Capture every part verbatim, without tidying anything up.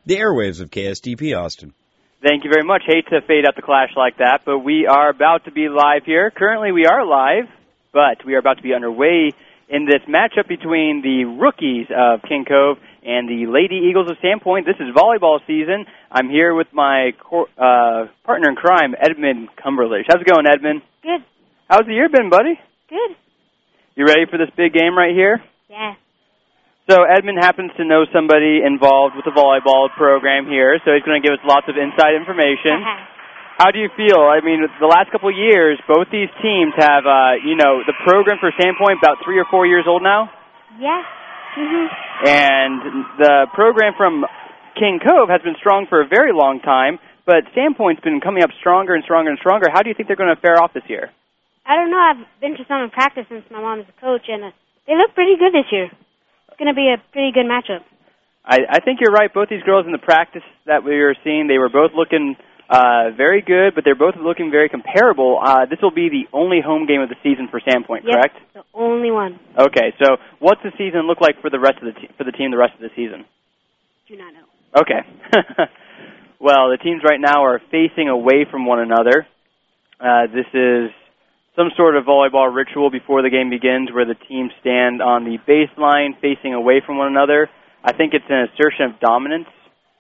the airwaves of K S T P Austin. Thank you very much. Hate to fade out the clash like that, but we are about to be live here. Currently, we are live, but we are about to be underway in this matchup between the rookies of King Cove and the Lady Eagles of Sandpoint. This is volleyball season. I'm here with my uh, partner in crime, Edmund Cumberledge. How's it going, Edmund? Good. How's the year been, buddy? Good. You ready for this big game right here? Yeah. So Edmund happens to know somebody involved with the volleyball program here, so he's going to give us lots of inside information. How do you feel? I mean, the last couple of years, both these teams have, uh, you know, the program for Sandpoint about three or four years old now. Yeah. Mm-hmm. And the program from King Cove has been strong for a very long time, but Sandpoint's been coming up stronger and stronger and stronger. How do you think they're going to fare off this year? I don't know. I've been to some in practice since my mom's a coach, and uh, they look pretty good this year. It's going to be a pretty good matchup. I, I think you're right. Both these girls in the practice that we were seeing, they were both looking uh, very good, but they're both looking very comparable. Uh, this will be the only home game of the season for Sandpoint, yep, correct? the only one. Okay, so what's the season look like for the rest of the te- for the team the rest of the season? Do not know. Okay. Well, the teams right now are facing away from one another. Uh, this is some sort of volleyball ritual before the game begins where the teams stand on the baseline facing away from one another. I think it's an assertion of dominance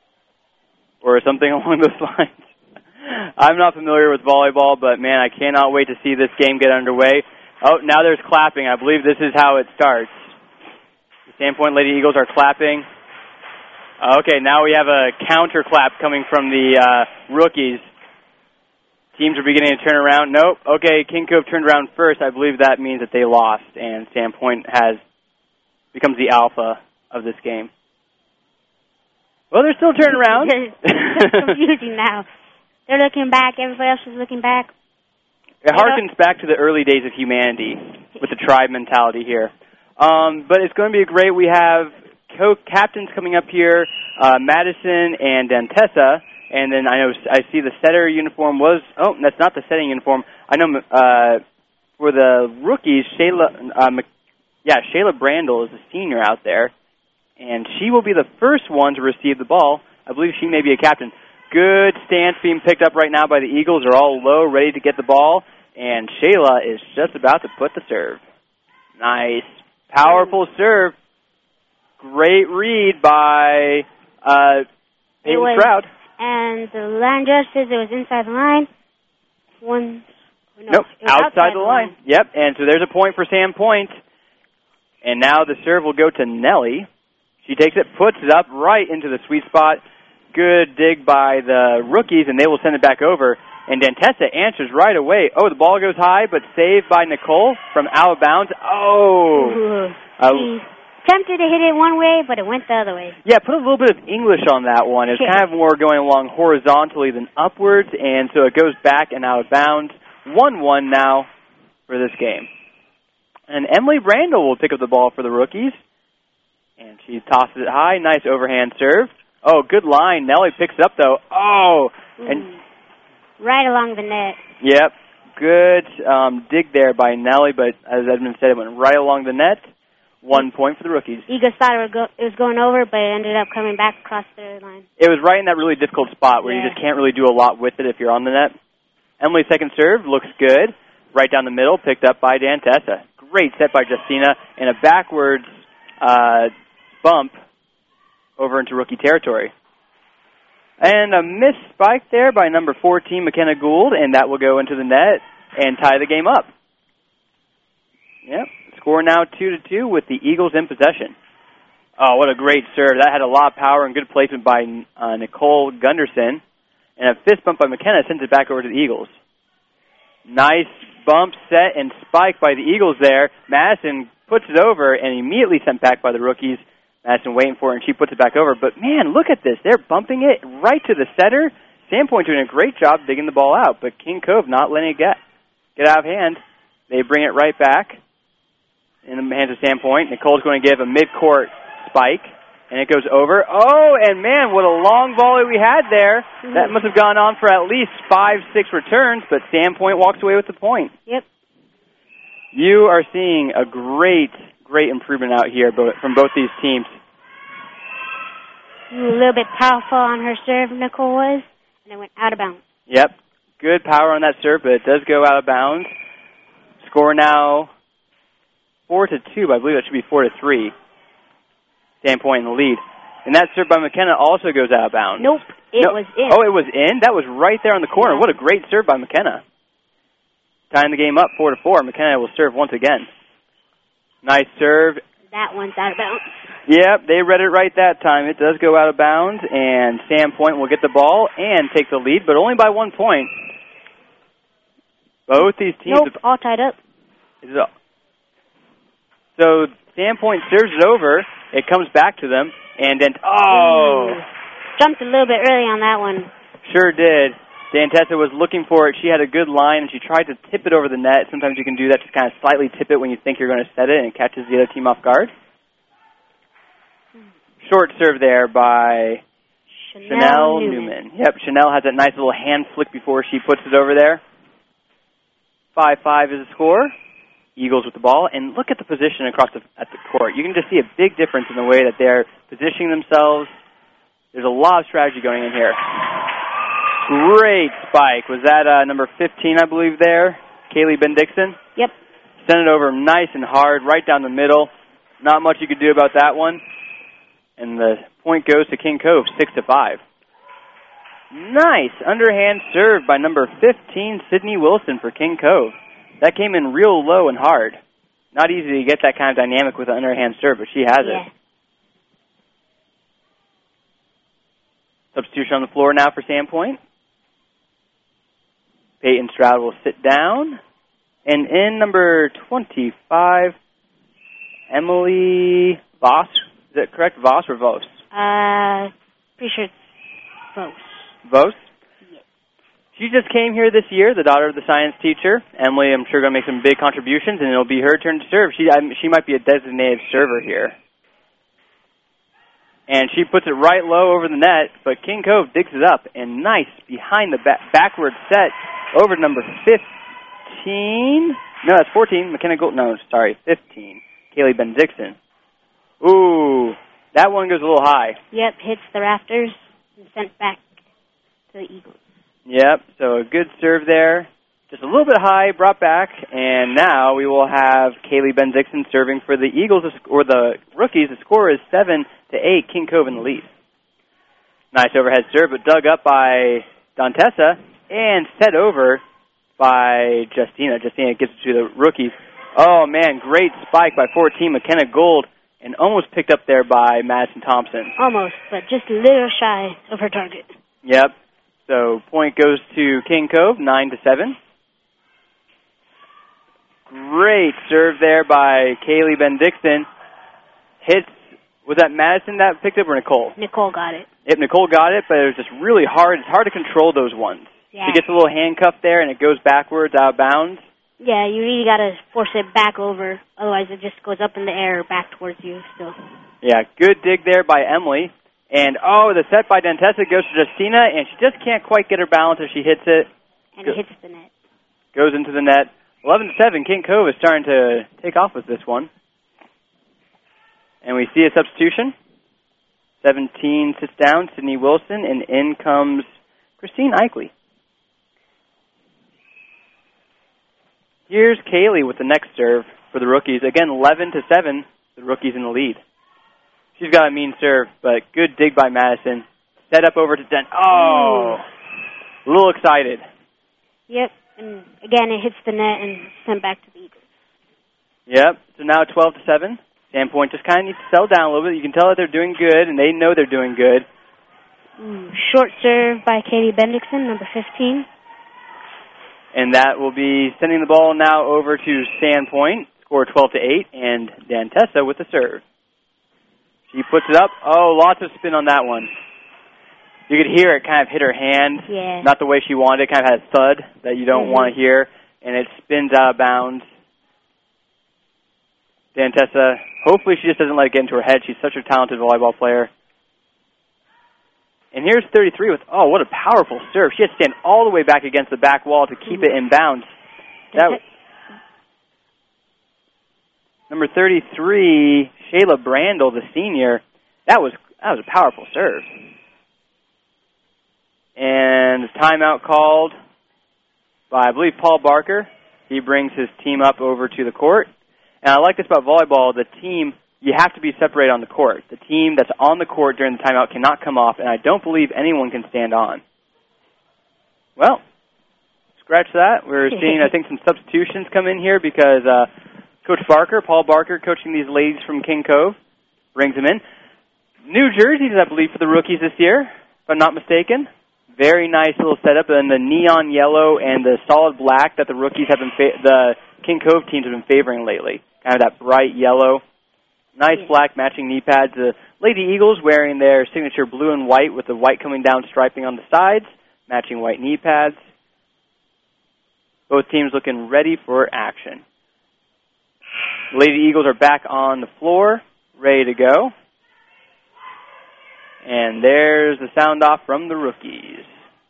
or something along those lines. I'm not familiar with volleyball, but, man, I cannot wait to see this game get underway. Oh, now there's clapping. I believe this is how it starts. The Sandpoint Lady Eagles are clapping. Okay, now we have a counter clap coming from the uh, rookies. Teams are beginning to turn around. Nope. Okay, King Cove turned around first. I believe that means that they lost, and Sandpoint has becomes the alpha of this game. Well, they're still turning around. It's confusing now. They're looking back. Everybody else is looking back. It harkens back to the early days of humanity with the tribe mentality here. Um, but it's going to be great. We have co-captains coming up here, uh, Madison and Dantessa. And then I know I see the setter uniform was, oh, that's not the setting uniform. I know uh, for the rookies, Shayla, uh, yeah, Shayla Brandel is a senior out there. And she will be the first one to receive the ball. I believe she may be a captain. Good stance being picked up right now by the Eagles. They're all low, ready to get the ball. And Shayla is just about to put the serve. Nice. Powerful serve. Great read by uh, Peyton Stroud. And the line judge says it was inside the line. One, no, nope, outside, outside the line. line. Yep, and so there's a point for Sandpoint. And now the serve will go to Nellie. She takes it, puts it up right into the sweet spot. Good dig by the rookies, and they will send it back over. And Dantessa answers right away. Oh, the ball goes high, but saved by Nicole from out of bounds. Oh! Uh, Attempted to hit it one way, but it went the other way. Yeah, put a little bit of English on that one. It's kind of more going along horizontally than upwards, and so it goes back and out of bounds. one one now for this game. And Emily Brandel will pick up the ball for the rookies. And she tosses it high. Nice overhand serve. Oh, good line. Nellie picks it up, though. Oh! and mm. Right along the net. Yep. Good um, dig there by Nellie, but as Edmund said, it went right along the net. One point for the rookies. Eagles thought it, go, it was going over, but it ended up coming back across the line. It was right in that really difficult spot where yeah. you just can't really do a lot with it if you're on the net. Emily's second serve looks good. Right down the middle, picked up by Dantessa. Great set by Justina, and a backwards uh, bump over into rookie territory. And a missed spike there by number fourteen, McKenna Gould, and that will go into the net and tie the game up. Yep. Score now two to two with the Eagles in possession. Oh, what a great serve. That had a lot of power and good placement by uh, Nicole Gunderson. And a fist bump by McKenna sends it back over to the Eagles. Nice bump, set, and spike by the Eagles there. Madison puts it over and immediately sent back by the rookies. Madison waiting for it, and she puts it back over. But, man, look at this. They're bumping it right to the setter. Sandpoint doing a great job digging the ball out, but King Cove not letting it get, get out of hand. They bring it right back in the hands of Sandpoint. Nicole's going to give a mid-court spike, and it goes over. Oh, and, man, what a long volley we had there. Mm-hmm. That must have gone on for at least five, six returns, but Sandpoint walks away with the point. Yep. You are seeing a great, great improvement out here from both these teams. a little bit powerful on her serve, Nicole was, and it went out of bounds. Yep. Good power on that serve, but it does go out of bounds. Score now four to two, but I believe it should be four to three. Sandpoint in the lead. And that serve by McKenna also goes out of bounds. Nope, it no. was in. Oh, it was in? That was right there on the corner. Yeah. What a great serve by McKenna. Tying the game up four to four. McKenna will serve once again. Nice serve. That one's out of bounds. Yep, they read it right that time. It does go out of bounds, and Sandpoint will get the ball and take the lead, but only by one point. Both these teams... Nope, all tied up. So Sandpoint serves it over. It comes back to them, and then... Oh! Ooh. Jumped a little bit early on that one. Sure did. Dantessa was looking for it. She had a good line, and she tried to tip it over the net. Sometimes you can do that, just kind of slightly tip it when you think you're going to set it, and it catches the other team off guard. Short serve there by Chanel, Chanel Newman. Newman. Yep, Chanel has that nice little hand flick before she puts it over there. five five is the score. Eagles with the ball. And look at the position across the, at the court. You can just see a big difference in the way that they're positioning themselves. There's a lot of strategy going in here. Great spike. Was that uh, number fifteen, I believe, there? Kaylee Ben-Dixon? Yep. Sent it over nice and hard, right down the middle. Not much you could do about that one. And the point goes to King Cove, six to five. Nice underhand serve by number fifteen, Sydney Wilson for King Cove. That came in real low and hard. Not easy to get that kind of dynamic with an underhand serve, but she has yeah. it. Substitution on the floor now for Sandpoint. Peyton Stroud will sit down. And in number twenty-five, Emily Voss. Is that correct? Voss or Vos? Uh, pretty sure it's Vos. Vos? Yes. She just came here this year, the daughter of the science teacher. Emily, I'm sure, going to make some big contributions, and it'll be her turn to serve. She I, she might be a designated server here. And she puts it right low over the net, but King Cove digs it up, and nice behind the back, backward set over to number fifteen. No, that's fourteen. McKenna Gold. No, sorry, fifteen. Kaylee Ben-Dixon. Ooh, that one goes a little high. Yep, hits the rafters and sent back to the Eagles. Yep, so a good serve there. Just a little bit high, brought back, and now we will have Kaylee Ben-Dixon serving for the Eagles, or the rookies. The score is seven to eight, King Cove in the lead. Nice overhead serve, but dug up by Dantessa and set over by Justina. Justina gets it to the rookies. Oh, man, great spike by fourteen, McKenna Gold, and almost picked up there by Madison Thompson. Almost, but just a little shy of her target. Yep. So point goes to King Cove, nine to seven. Great serve there by Kaylee Ben-Dixon. Hits, was that Madison that picked up or Nicole? Nicole got it. Yep, Nicole got it, but it was just really hard. It's hard to control those ones. Yeah. She gets a little handcuff there, and it goes backwards, out of bounds. Yeah, you really got to force it back over. Otherwise, it just goes up in the air back towards you still. Yeah, good dig there by Emily. And, oh, the set by Dantessa goes to Justina, and she just can't quite get her balance as she hits it. And Go- it hits the net. Goes into the net. eleven to seven, King Cove is starting to take off with this one. And we see a substitution. seventeen sits down, Sydney Wilson, and in comes Christine Eichley. Here's Kaylee with the next serve for the rookies. Again, eleven to seven, the rookies in the lead. She's got a mean serve, but good dig by Madison. Set up over to Dent. Oh, a little excited. Yep, and again, it hits the net and sent back to the Eagles. Yep, so now twelve to seven. Sandpoint just kind of needs to settle down a little bit. You can tell that they're doing good, and they know they're doing good. Ooh, short serve by Katie Bendixson, number fifteen. And that will be sending the ball now over to Sandpoint, score twelve to eight, and Dantessa with the serve. She puts it up. Oh, lots of spin on that one. You could hear it kind of hit her hand. Yeah. Not the way she wanted it. Kind of had a thud that you don't mm-hmm. want to hear, and it spins out of bounds. Dantessa, hopefully she just doesn't let it get into her head. She's such a talented volleyball player. And here's thirty-three with, oh, what a powerful serve. She had to stand all the way back against the back wall to keep it in bounds. That was, number thirty-three, Shayla Brandel, the senior. That was That was a powerful serve. And timeout called by, I believe, Paul Barker. He brings his team up over to the court. And I like this about volleyball. The team, you have to be separated on the court. The team that's on the court during the timeout cannot come off, and I don't believe anyone can stand on. Well, scratch that. We're seeing, I think, some substitutions come in here because uh, Coach Barker, Paul Barker, coaching these ladies from King Cove, brings them in. New jerseys, I believe, for the rookies this year, if I'm not mistaken. Very nice little setup, and the neon yellow and the solid black that the rookies have been, fa- the King Cove teams have been favoring lately. Kind of that bright yellow. Nice black matching knee pads. The Lady Eagles wearing their signature blue and white with the white coming down striping on the sides, matching white knee pads. Both teams looking ready for action. The Lady Eagles are back on the floor, ready to go. And there's the sound off from the rookies.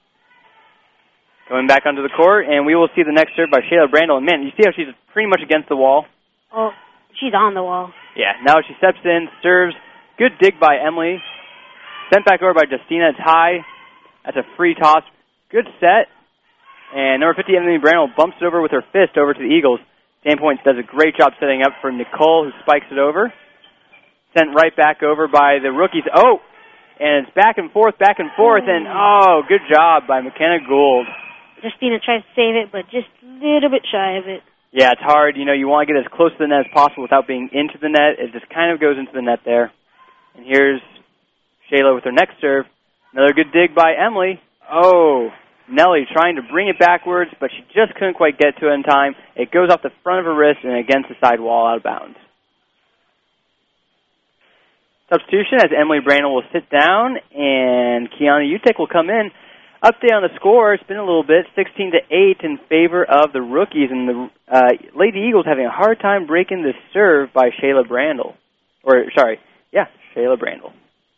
Going back onto the court, and we will see the next serve by Shayla Brandel. And man, you see how she's pretty much against the wall? Oh, she's on the wall. Yeah, now she steps in, serves. Good dig by Emily. Sent back over by Justina. It's high. That's a free toss. Good set. And number fifty, Emily Brandel, bumps it over with her fist over to the Eagles. Sandpoint does a great job setting up for Nicole, who spikes it over. Sent right back over by the rookies. Oh! And it's back and forth, back and forth, and oh, good job by McKenna Gould. Justina tries to save it, but just a little bit shy of it. Yeah, it's hard. You know, you want to get as close to the net as possible without being into the net. It just kind of goes into the net there. And here's Shayla with her next serve. Another good dig by Emily. Oh, Nellie trying to bring it backwards, but she just couldn't quite get to it in time. It goes off the front of her wrist and against the side wall out of bounds. Substitution as Emily Brandel will sit down, and Kiana Utek will come in. Update on the score, it's been a little bit, sixteen to eight in favor of the rookies, and the uh, Lady Eagles having a hard time breaking this serve by Shayla Brandel. Or, sorry, yeah, Shayla Brandel.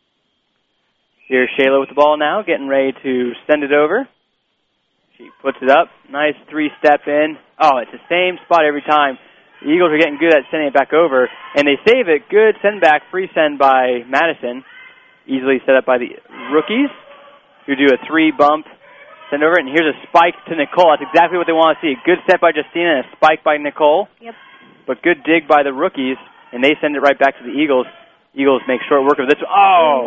Here's Shayla with the ball now, getting ready to send it over. She puts it up, nice three-step in. Oh, it's the same spot every time. The Eagles are getting good at sending it back over, and they save it. Good send back, free send by Madison. Easily set up by the rookies, who do a three bump, send over it, and here's a spike to Nicole. That's exactly what they want to see. Good set by Justina and a spike by Nicole. Yep. But good dig by the rookies, and they send it right back to the Eagles. Eagles make short work of this. Oh!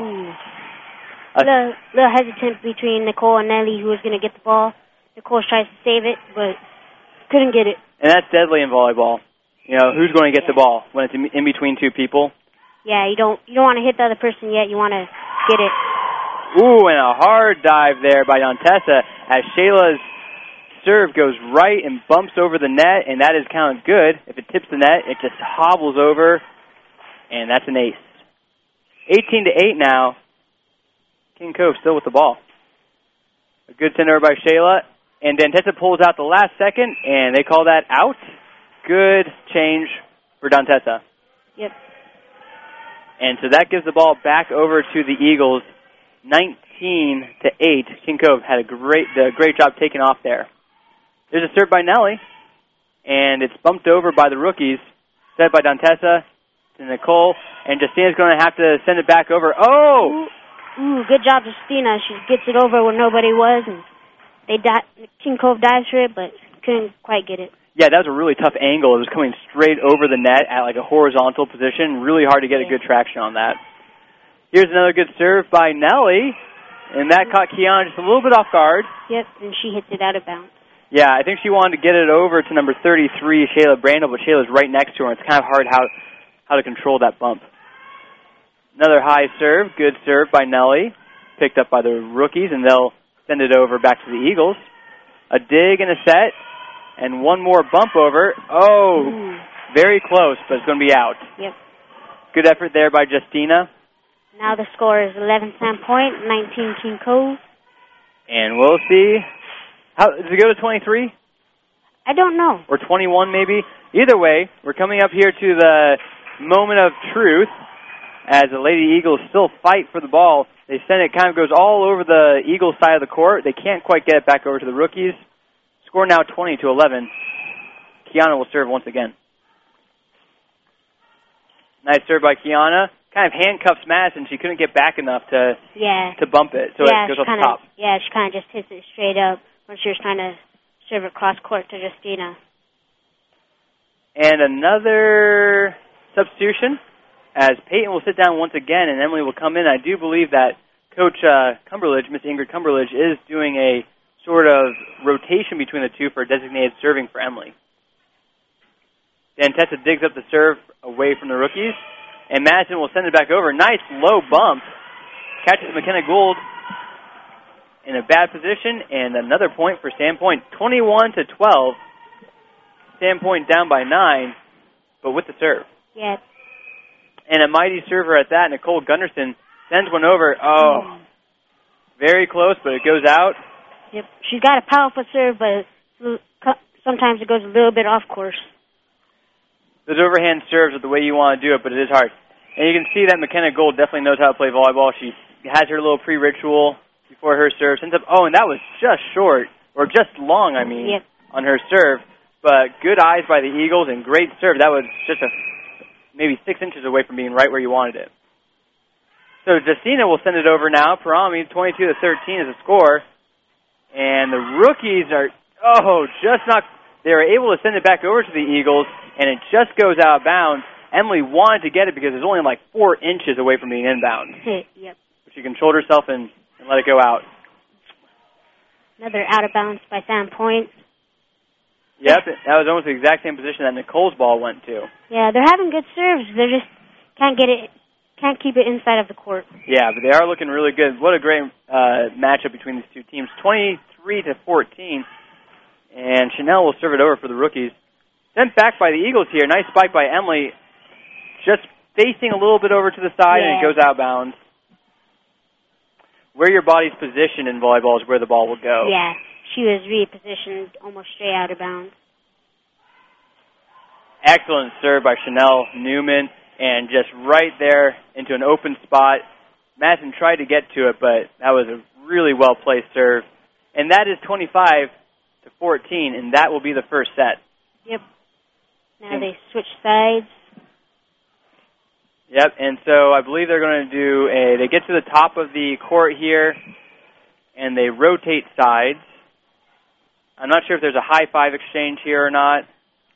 A little, little hesitant between Nicole and Nellie, who was going to get the ball. Nicole tries to save it, but couldn't get it. And that's deadly in volleyball. You know, who's going to get the ball when it's in, in between two people? Yeah, you don't you don't want to hit the other person yet. You want to get it. Ooh, and a hard dive there by Dantessa as Shayla's serve goes right and bumps over the net, and that is counted good. If it tips the net, it just hobbles over, and that's an ace. eighteen to eight now. King Cove still with the ball. A good send over by Shayla, and Dantessa pulls out the last second, and they call that out. Good change for Dantessa. Yep. And so that gives the ball back over to the Eagles, nineteen to eight. King Cove had a great a great job taking off there. There's a serve by Nellie, and it's bumped over by the rookies. Set by Dantessa to Nicole, and Justina's going to have to send it back over. Oh! Ooh, ooh good job, Justina. She gets it over where nobody was, and they di- King Cove dives for it, but couldn't quite get it. Yeah, that was a really tough angle. It was coming straight over the net at like a horizontal position. Really hard to get a good traction on that. Here's another good serve by Nellie, and that caught Kiana just a little bit off guard. Yep, and she hits it out of bounds. Yeah, I think she wanted to get it over to number thirty-three, Shayla Brandel, but Shayla's right next to her, and it's kind of hard how, how to control that bump. Another high serve, good serve by Nellie, picked up by the rookies, and they'll send it over back to the Eagles. A dig and a set. And one more bump over. Oh, Ooh. Very close, but it's going to be out. Yep. Good effort there by Justina. Now the score is eleven Sandpoint, nineteen King Cove. And we'll see. How does it go to twenty-three? I don't know. Or twenty-one maybe? Either way, we're coming up here to the moment of truth as the Lady Eagles still fight for the ball. They send it, kind of goes all over the Eagles side of the court. They can't quite get it back over to the rookies. Score now twenty to eleven. Kiana will serve once again. Nice serve by Kiana. kind of handcuffs Madison. She couldn't get back enough to yeah. to bump it, so yeah, it goes off kinda, the top. Yeah, she kind of just hits it straight up when she was trying to serve it cross court to Justina. And another substitution, as Peyton will sit down once again and Emily will come in. I do believe that Coach uh, Cumberledge, Miss Ingrid Cumberledge, is doing a sort of rotation between the two for designated serving for Emily. Dantessa digs up the serve away from the rookies, and Madison will send it back over. Nice low bump. Catches McKenna Gould in a bad position, and another point for Sandpoint, twenty-one to twelve. Sandpoint down by nine, but with the serve. Yeah. And a mighty server at that, Nicole Gunderson sends one over. Oh, mm. very close, but it goes out. Yep, she's got a powerful serve, but sometimes it goes a little bit off course. Those overhand serves are the way you want to do it, but it is hard. And you can see that McKenna Gould definitely knows how to play volleyball. She has her little pre-ritual before her serve. Sends up, oh, and that was just short, or just long, I mean, yep. on her serve. But good eyes by the Eagles and great serve. That was just a maybe six inches away from being right where you wanted it. So Justina will send it over now. Parami, twenty-two to thirteen is the score. And the rookies are, oh, just not, they were able to send it back over to the Eagles, and it just goes out of bounds. Emily wanted to get it because it's only like four inches away from being inbound. Yep. But she controlled herself and, and let it go out. Another out of bounds by Sandpoint. Yep, that was almost the exact same position that Nicole's ball went to. Yeah, they're having good serves. They just can't get it, can't keep it inside of the court. Yeah, but they are looking really good. What a great uh, matchup between these two teams. twenty-three to fourteen, and Chanel will serve it over for the rookies. Sent back by the Eagles here. Nice spike by Emily. Just facing a little bit over to the side, yeah. and it goes out of bounds. Where your body's positioned in volleyball is where the ball will go. Yeah, she was repositioned almost straight out of bounds. Excellent serve by Chanel Newman, and just right there into an open spot. Madison tried to get to it, but that was a really well-placed serve. And that is twenty-five to fourteen, and that will be the first set. Yep. Now and they switch sides. Yep, and so I believe they're going to do a, they get to the top of the court here, and they rotate sides. I'm not sure if there's a high five exchange here or not.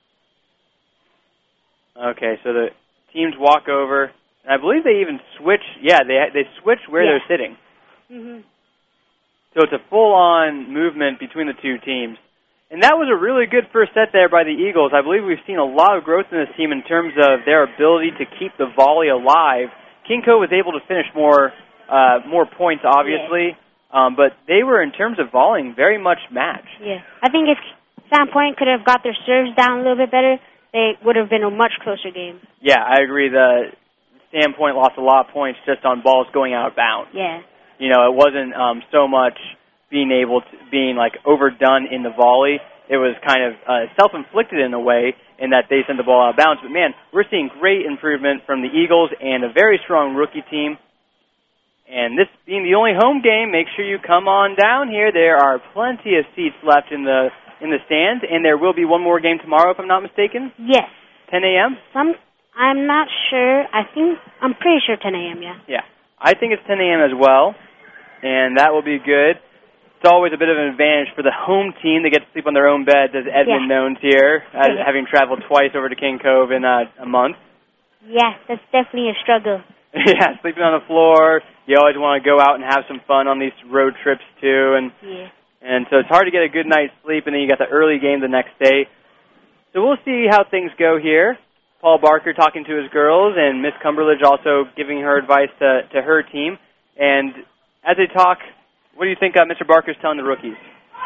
Okay, so the teams walk over, and I believe they even switch, yeah, they they switch where yeah. they're sitting. Mm-hmm. So it's a full-on movement between the two teams. And that was a really good first set there by the Eagles. I believe we've seen a lot of growth in this team in terms of their ability to keep the volley alive. Kinko was able to finish more uh, more points, obviously, yeah. um, but they were, in terms of volleying, very much matched. Yeah, I think if Sandpoint could have got their serves down a little bit better, they would have been a much closer game. Yeah, I agree. The Sandpoint lost a lot of points just on balls going out of bounds. Yeah. You know, it wasn't um, so much being able to, being like overdone in the volley. It was kind of uh, self-inflicted in a way in that they sent the ball out of bounds. But man, we're seeing great improvement from the Eagles and a very strong rookie team. And this being the only home game, make sure you come on down here. There are plenty of seats left in the in the stands, and there will be one more game tomorrow, if I'm not mistaken. Yes. ten a.m. Some, I'm not sure. I think I'm pretty sure ten a.m. Yeah. Yeah, I think it's ten a.m. as well, and that will be good. It's always a bit of an advantage for the home team. They get to sleep on their own beds, as Edmund yeah. knows here, as yeah. having traveled twice over to King Cove in uh, a month. Yeah, that's definitely a struggle. Yeah, sleeping on the floor. You always want to go out and have some fun on these road trips, too. And yeah. and so it's hard to get a good night's sleep, and then you got the early game the next day. So we'll see how things go here. Paul Barker talking to his girls, and Miss Cumberledge also giving her advice to, to her team. And as they talk, what do you think uh, Mister Barker's telling the rookies?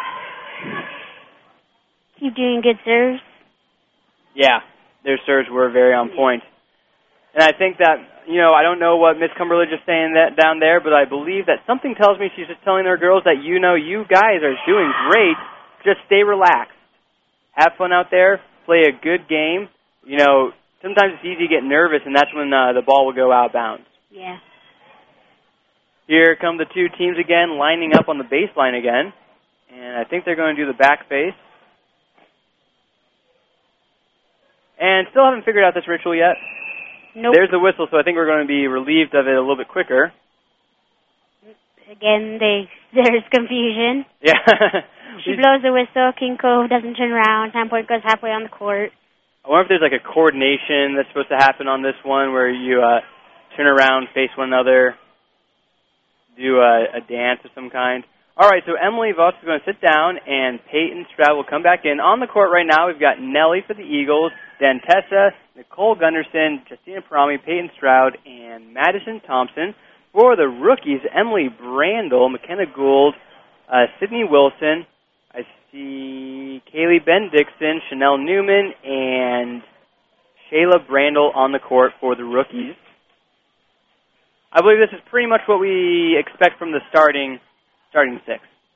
Keep doing good serves. Yeah, their serves were very on point. And I think that, you know, I don't know what Miss Cumberledge is saying that down there, but I believe that something tells me she's just telling her girls that, you know, you guys are doing great. Just stay relaxed. Have fun out there. Play a good game. You know, sometimes it's easy to get nervous, and that's when uh, the ball will go out of bounds. Yeah. Here come the two teams again, lining up on the baseline again. And I think they're going to do the back face. And still haven't figured out this ritual yet. Nope. There's the whistle, so I think we're going to be relieved of it a little bit quicker. Again, they there's confusion. Yeah. She blows the whistle. King Cove doesn't turn around. Time point goes halfway on the court. I wonder if there's like a coordination that's supposed to happen on this one where you uh, turn around, face one another, do a, a dance of some kind. All right, so Emily Voss is going to sit down, and Peyton Stroud will come back in. On the court right now, we've got Nellie for the Eagles, Dantessa, Nicole Gunderson, Justina Parami, Peyton Stroud, and Madison Thompson. For the rookies, Emily Brandel, McKenna Gould, uh, Sydney Wilson. I see Kaylee Ben-Dixon, Chanel Newman, and Shayla Brandel on the court for the rookies. I believe this is pretty much what we expect from the starting starting six.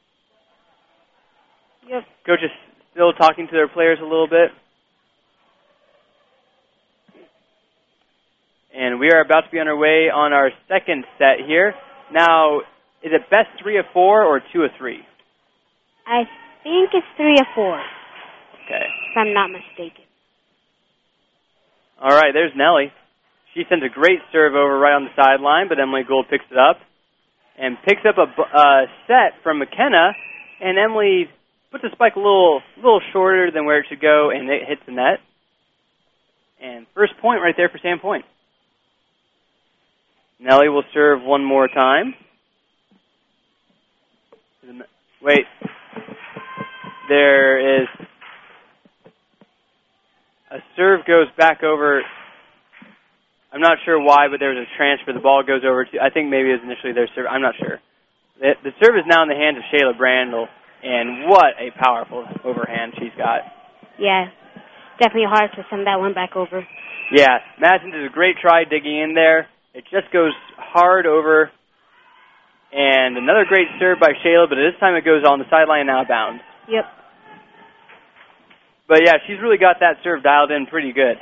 Yep. Coach is still talking to their players a little bit. And we are about to be on our way on our second set here. Now, is it best three of four or two of three? I think it's three of four. Okay. If I'm not mistaken. All right, there's Nellie. She sends a great serve over right on the sideline, but Emily Gould picks it up and picks up a uh, set from McKenna, and Emily puts the spike a little, little shorter than where it should go, and it hits the net. And first point right there for Sandpoint. Nellie will serve one more time. Wait. There is a serve goes back over. I'm not sure why, but there was a transfer. The ball goes over to, I think maybe it was initially their serve. I'm not sure. The, the serve is now in the hands of Shayla Brandel, and what a powerful overhand she's got. Yeah, definitely hard to send that one back over. Yeah, Madison did a great try digging in there. It just goes hard over. And another great serve by Shayla, but this time it goes on the sideline and out of bounds. Yep. But yeah, she's really got that serve dialed in pretty good.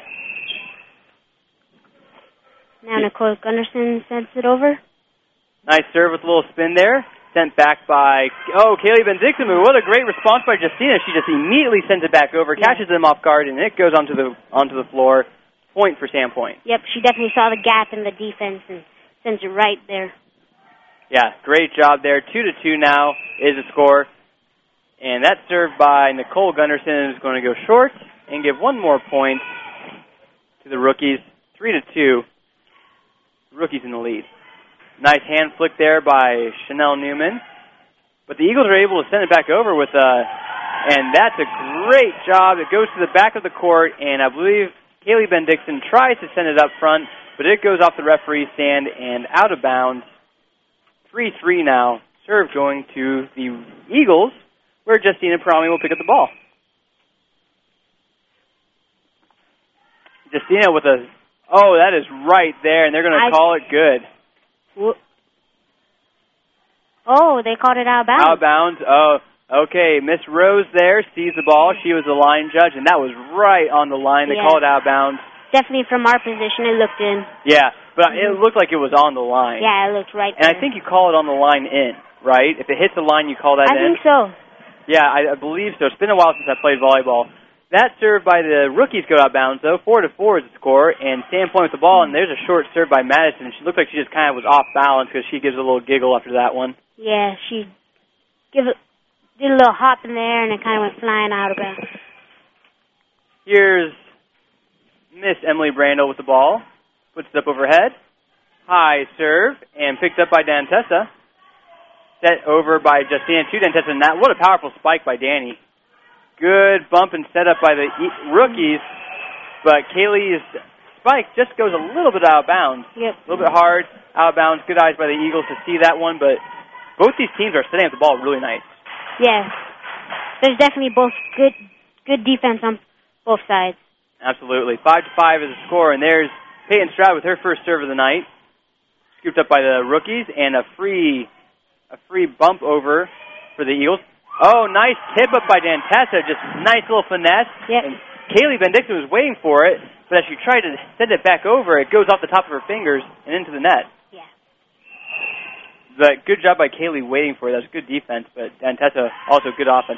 Now Nicole Gunderson sends it over. Nice serve with a little spin there. Sent back by, oh, Kaylee Ben-Dixon. What a great response by Justina. She just immediately sends it back over, Yeah. catches them off guard, and it goes onto the onto the floor. Point for Sandpoint. Yep, she definitely saw the gap in the defense and sends it right there. Yeah, great job there. Two to two now is the score. And that serve by Nicole Gunderson is going to go short and give one more point to the rookies. Three to two. Rookies in the lead. Nice hand flick there by Chanel Newman. But the Eagles are able to send it back over with a, and that's a great job. It goes to the back of the court, and I believe Kaylee Ben-Dixon tries to send it up front, but it goes off the referee's stand and out of bounds. three three now. Serve going to the Eagles, where Justina Parami will pick up the ball. Justina with a, oh, that is right there, and they're going to call it good. Whoop. Oh, they called it out of bounds. Out of bounds. Oh, okay. Miss Rose there sees the ball. She was the line judge, and that was right on the line. They Yeah. called it out of bounds. Definitely from our position, it looked in. Yeah, but Mm-hmm. it looked like it was on the line. Yeah, it looked right And there. I think you call it on the line in, right? If it hits the line, you call that I in? think so. Yeah, I, I believe so. It's been a while since I played volleyball. That serve by the rookies go out of bounds, though. Four to four is the score, and Sandpoint with the ball, and there's a short serve by Madison. She looked like she just kind of was off balance because she gives a little giggle after that one. Yeah, she give it, did a little hop in there, and it kind of went flying out of bounds. Here's Miss Emily Brandel with the ball. Puts it up overhead. High serve, and picked up by Dantessa. Set over by Justina to Dantessa, and that, what a powerful spike by Danny. Good bump and setup by the e- rookies, but Kaylee's spike just goes a little bit out of bounds. Yep. A little bit hard, out of bounds. Good eyes by the Eagles to see that one, but both these teams are setting up the ball really nice. Yeah. There's definitely both good good defense on both sides. Absolutely. Five to five is the score, and there's Peyton Stroud with her first serve of the night. Scooped up by the rookies, and a free a free bump over for the Eagles. Oh, nice tip up by Dantessa. Just nice little finesse. Yep. And Kaylee Ben-Dixon was waiting for it, but as she tried to send it back over, it goes off the top of her fingers and into the net. Yeah. But good job by Kaylee waiting for it. That was good defense, but Dantessa also good offense.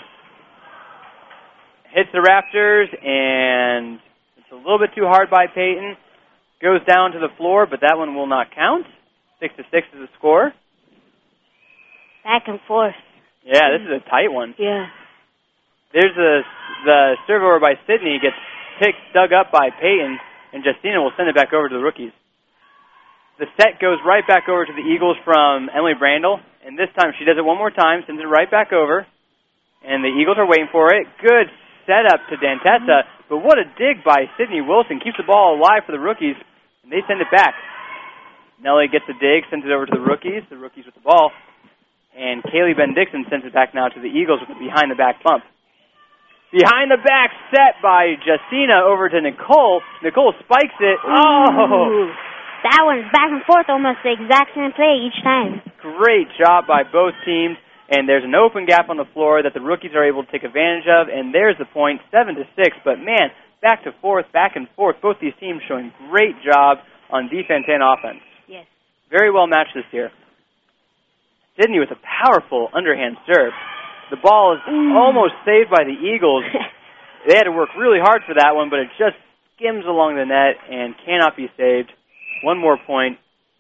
Hits the rafters, and it's a little bit too hard by Peyton. goes down to the floor, but that one will not count. Six to six is the score. Back and forth. Yeah, this is a tight one. Yeah. There's a, the serve over by Sydney, gets picked, dug up by Peyton, and Justina will send it back over to the rookies. The set goes right back over to the Eagles from Emily Brandel, and this time she does it one more time, sends it right back over, and the Eagles are waiting for it. Good setup to Dantessa, but what a dig by Sydney Wilson. Keeps the ball alive for the rookies, and they send it back. Nellie gets the dig, sends it over to the rookies, the rookies with the ball, and Kaylee Ben-Dixon sends it back now to the Eagles with the behind-the-back bump. Behind-the-back set by Justina over to Nicole. Nicole spikes it. Oh! Ooh. That one's back and forth, almost the exact same play each time. Great job by both teams. And there's an open gap on the floor that the rookies are able to take advantage of. And there's the point, seven to six. But, man, back to forth, back and forth. Both these teams showing great job on defense and offense. Yes. Very well matched this year. Sydney with a powerful underhand serve. The ball is Ooh. almost saved by the Eagles. They had to work really hard for that one, but it just skims along the net and cannot be saved. One more point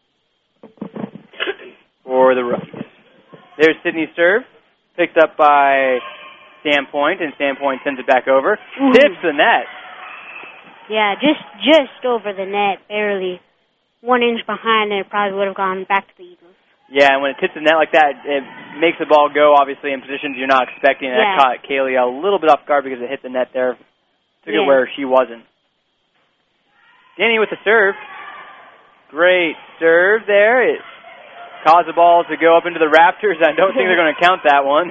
for the rookies. There's Sydney's serve, picked up by Sandpoint, and Sandpoint sends it back over. Ooh. Tips the net. Yeah, just just over the net, barely. One inch behind, and it probably would have gone back to the Eagles. Yeah, and when it tips the net like that, it makes the ball go, obviously, in positions you're not expecting. And yeah. that caught Kaylee a little bit off guard because it hit the net there. Took yeah. it where she wasn't. Danny with the serve. Great serve there. It caused the ball to go up into the rafters. I don't think they're going to count that one.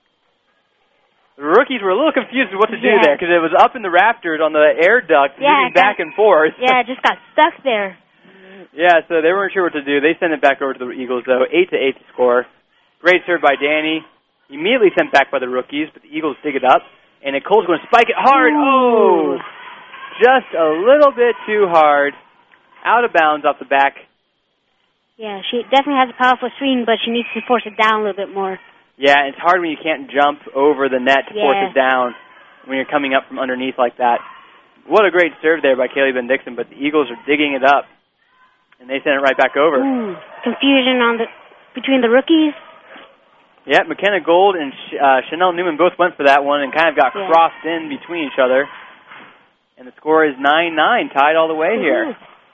The rookies were a little confused with what to do yeah. there because it was up in the rafters on the air duct, yeah, moving back and forth. Yeah, it just got stuck there. Yeah, so they weren't sure what to do. They sent it back over to the Eagles, though. Eight to eight to score. Great serve by Danny. Immediately sent back by the rookies, but the Eagles dig it up. And Nicole's going to spike it hard. Ooh. Oh! Just a little bit too hard. Out of bounds off the back. Yeah, she definitely has a powerful swing, but she needs to force it down a little bit more. Yeah, it's hard when you can't jump over the net to yeah. force it down when you're coming up from underneath like that. What a great serve there by Kaylee Ben-Dixon, but the Eagles are digging it up. And they send it right back over. Ooh, confusion on the between the rookies. Yeah, McKenna Gold and uh, Chanel Newman both went for that one and kind of got yeah. crossed in between each other. And the score is nine nine, tied all the way Ooh. here.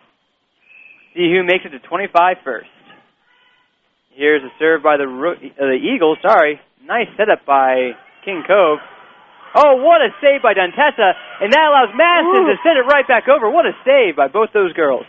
See who makes it to twenty-five first. Here's a serve by the ro- uh, the Eagles. Sorry, nice setup by King Cove. Oh, what a save by Dantessa, and that allows Madison Ooh. to send it right back over. What a save by both those girls.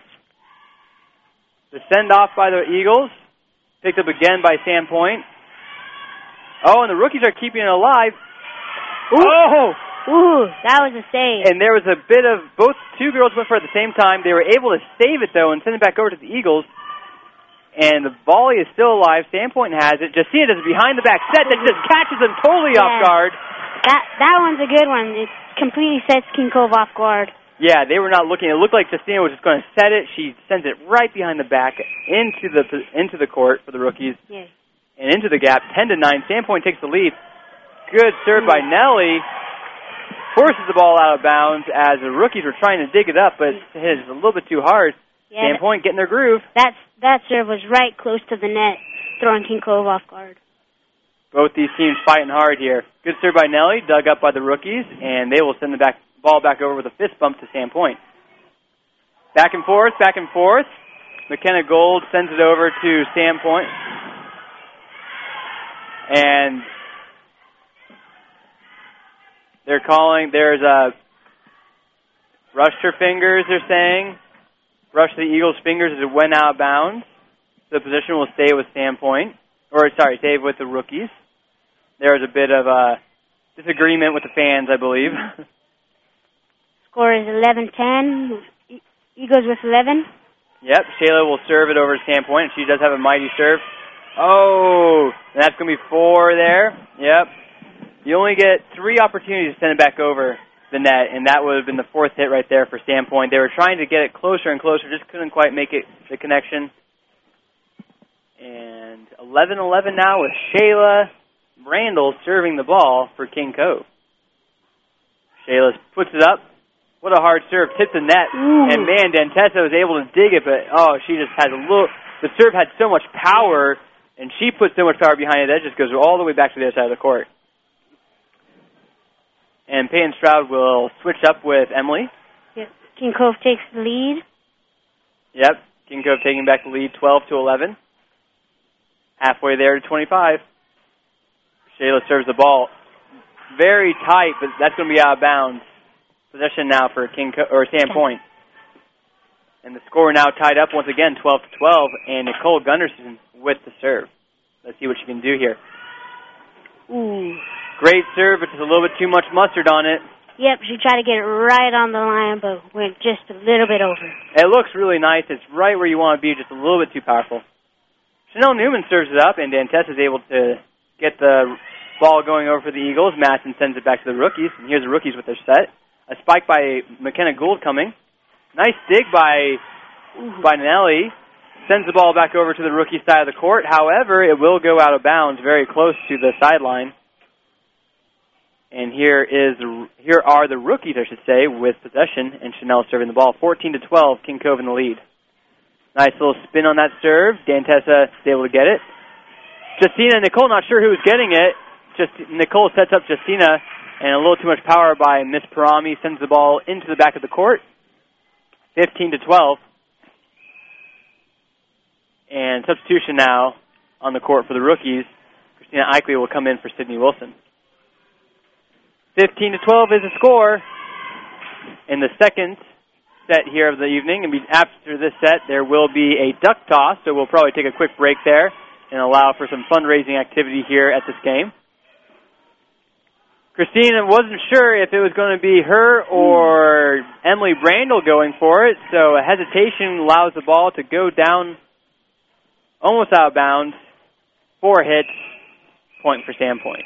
The send-off by the Eagles, picked up again by Sandpoint. Oh, and the rookies are keeping it alive. Ooh. Oh! Ooh, that was a save. And there was a bit of, both two girls went for it at the same time. They were able to save it, though, and send it back over to the Eagles. And the volley is still alive. Sandpoint has it. Justina does a behind-the-back set that just catches them totally yeah. off guard. That that one's a good one. It completely sets King Cove off guard. Yeah, they were not looking. It looked like Justina was just going to set it. She sends it right behind the back into the into the court for the rookies. Yeah. And into the gap, ten to nine. Sandpoint takes the lead. Good serve by Nellie. Forces the ball out of bounds as the rookies were trying to dig it up, but it hit a little bit too hard. Yeah, Sandpoint getting their groove. That's, that serve was right close to the net, throwing King Cove off guard. Both these teams fighting hard here. Good serve by Nellie, dug up by the rookies, and they will send the back, ball back over with a fist bump to Sandpoint. Back and forth, back and forth. McKenna Gold sends it over to Sandpoint. And they're calling, there's a rushed her fingers, they're saying. Rushed the Eagles' fingers as it went out of bounds. The position will stay with Sandpoint. Or, sorry, stay with the rookies. There was a bit of a disagreement with the fans, I believe. Score is eleven ten. Eagles with eleven. Yep, Shayla will serve it over to Sandpoint. She does have a mighty serve. Oh, and that's going to be four there. Yep. You only get three opportunities to send it back over the net, and that would have been the fourth hit right there for Sandpoint. They were trying to get it closer and closer, just couldn't quite make it the connection. And eleven eleven now with Shayla Brandel serving the ball for King Cove. Shayla puts it up, What a hard serve. Tipped the net. Ooh. And, man, Dantessa was able to dig it, but, oh, she just had a little... The serve had so much power, and she put so much power behind it, that just goes all the way back to the other side of the court. And Peyton Stroud will switch up with Emily. Yep. King Cove takes the lead. Yep. King Cove taking back the lead twelve to eleven. Halfway there to twenty-five. Shayla serves the ball. Very tight, but that's going to be out of bounds. Possession now for King Co- or Sandpoint. And the score now tied up once again, twelve to twelve, and Nicole Gunderson with the serve. Let's see what she can do here. Ooh. Great serve, but just a little bit too much mustard on it. Yep, she tried to get it right on the line, but went just a little bit over. It looks really nice. It's right where you want to be, just a little bit too powerful. Chanel Newman serves it up, and Dantessa is able to get the ball going over for the Eagles. Madsen sends it back to the rookies, and here's the rookies with their set. A spike by McKenna Gould coming. Nice dig by, by Nelly. Sends the ball back over to the rookie side of the court. However, it will go out of bounds very close to the sideline. And here is the, here are the rookies, I should say, with possession, and Chanel serving the ball. fourteen to twelve, King Cove in the lead. Nice little spin on that serve. Dantessa is able to get it. Justina and Nicole, not sure who was getting it. Just Nicole sets up Justina, and a little too much power by Miss Parami sends the ball into the back of the court. fifteen to twelve. And substitution now on the court for the rookies. Christina Eichley will come in for Sydney Wilson. fifteen to twelve is the score in the second set here of the evening. And after this set, there will be a duck toss, so we'll probably take a quick break there and allow for some fundraising activity here at this game. Christina wasn't sure if it was going to be her or Emily Brandel going for it, so a hesitation allows the ball to go down almost out of bounds. Four hits, point for Sandpoint.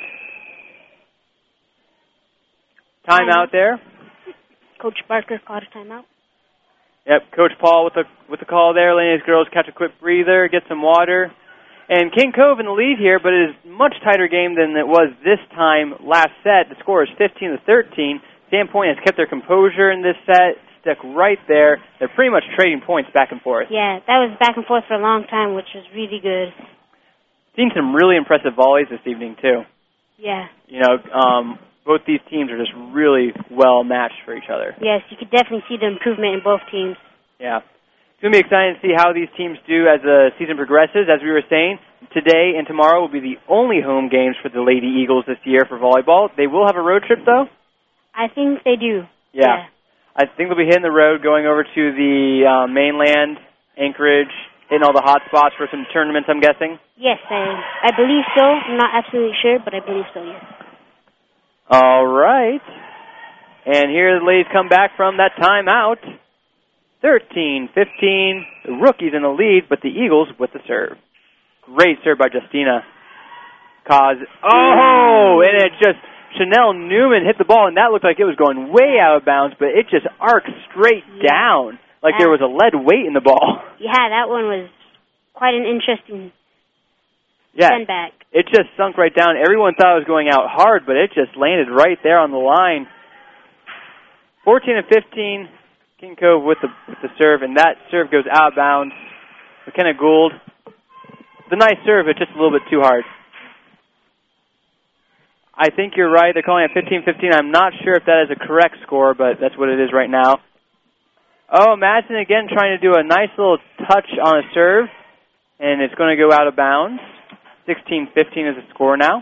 Timeout there. Coach Barker called a timeout. Yep, Coach Paul with the with the call there. Lena's girls catch a quick breather, get some water. And King Cove in the lead here, but it is a much tighter game than it was this time last set. The score is fifteen to thirteen. Sandpoint has kept their composure in this set, stuck right there. They're pretty much trading points back and forth. Yeah, that was back and forth for a long time, which was really good. Seen some really impressive volleys this evening, too. Yeah. You know, um, both these teams are just really well matched for each other. Yes, you could definitely see the improvement in both teams. Yeah. It's going to be exciting to see how these teams do as the season progresses. As we were saying, today and tomorrow will be the only home games for the Lady Eagles this year for volleyball. They will have a road trip, though? I think they do. Yeah. yeah. I think they'll be hitting the road, going over to the uh, mainland, Anchorage, hitting all the hot spots for some tournaments, I'm guessing? Yes, I, I believe so. I'm not absolutely sure, but I believe so, yes. All right. And here the ladies come back from that timeout. thirteen fifteen, the rookies in the lead, but the Eagles with the serve. Great serve by Justina. Cause, oh, and it just, Chanel Newman hit the ball, and that looked like it was going way out of bounds, but it just arced straight yeah. down, like that, there was a lead weight in the ball. Yeah, that one was quite an interesting yeah, send back. It just sunk right down. Everyone thought it was going out hard, but it just landed right there on the line. fourteen and fifteen. King Cove with the with the serve, and that serve goes out of bounds. McKenna Gould, the nice serve, but just a little bit too hard. I think you're right. They're calling it fifteen fifteen. I'm not sure if that is a correct score, but that's what it is right now. Oh, Madsen again trying to do a nice little touch on a serve, and it's going to go out of bounds. sixteen fifteen is the score now.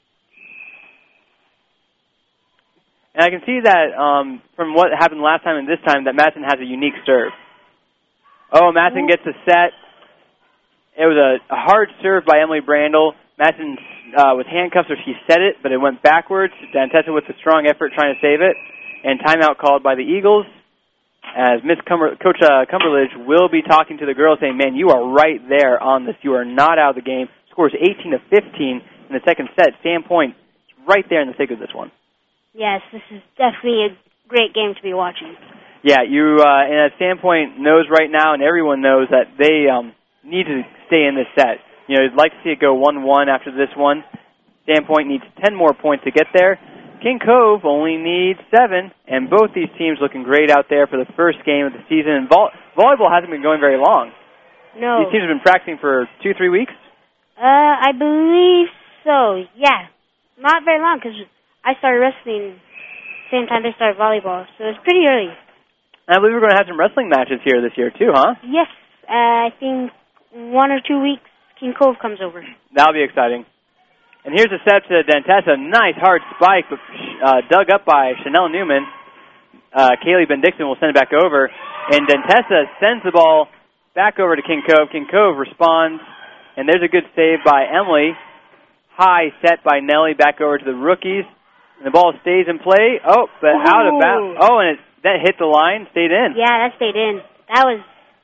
And I can see that um, from what happened last time and this time that Madsen has a unique serve. Oh, Madsen gets a set. It was a, a hard serve by Emily Brandel. Madsen uh, was handcuffed, so she set it, but it went backwards. Dantessa with a strong effort trying to save it. And timeout called by the Eagles as Miss Cumber- Coach uh, Cumberledge will be talking to the girls saying, man, you are right there on this. You are not out of the game. Score is eighteen to fifteen in the second set. Sandpoint is right there in the thick of this one. Yes, this is definitely a great game to be watching. Yeah, you uh, and Sandpoint knows right now, and everyone knows that they um, need to stay in this set. You know, you'd like to see it go one one after this one. Sandpoint needs ten more points to get there. King Cove only needs seven, and both these teams looking great out there for the first game of the season. And vol- volleyball hasn't been going very long. No. These teams have been practicing for two, three weeks? Uh, I believe so, yeah. Not very long, because I started wrestling same time they started volleyball, so it's pretty early. I believe we're going to have some wrestling matches here this year, too, huh? Yes, uh, I think one or two weeks, King Cove comes over. That'll be exciting. And here's a set to Dantessa. Nice hard spike, but uh, dug up by Chanel Newman. Uh, Kaylee Ben-Dixon will send it back over. And Dantessa sends the ball back over to King Cove. King Cove responds. And there's a good save by Emily. High set by Nellie back over to the rookies. And the ball stays in play. Oh, but Ooh. out of bounds. Oh, and it, that hit the line, stayed in. Yeah, that stayed in. That was...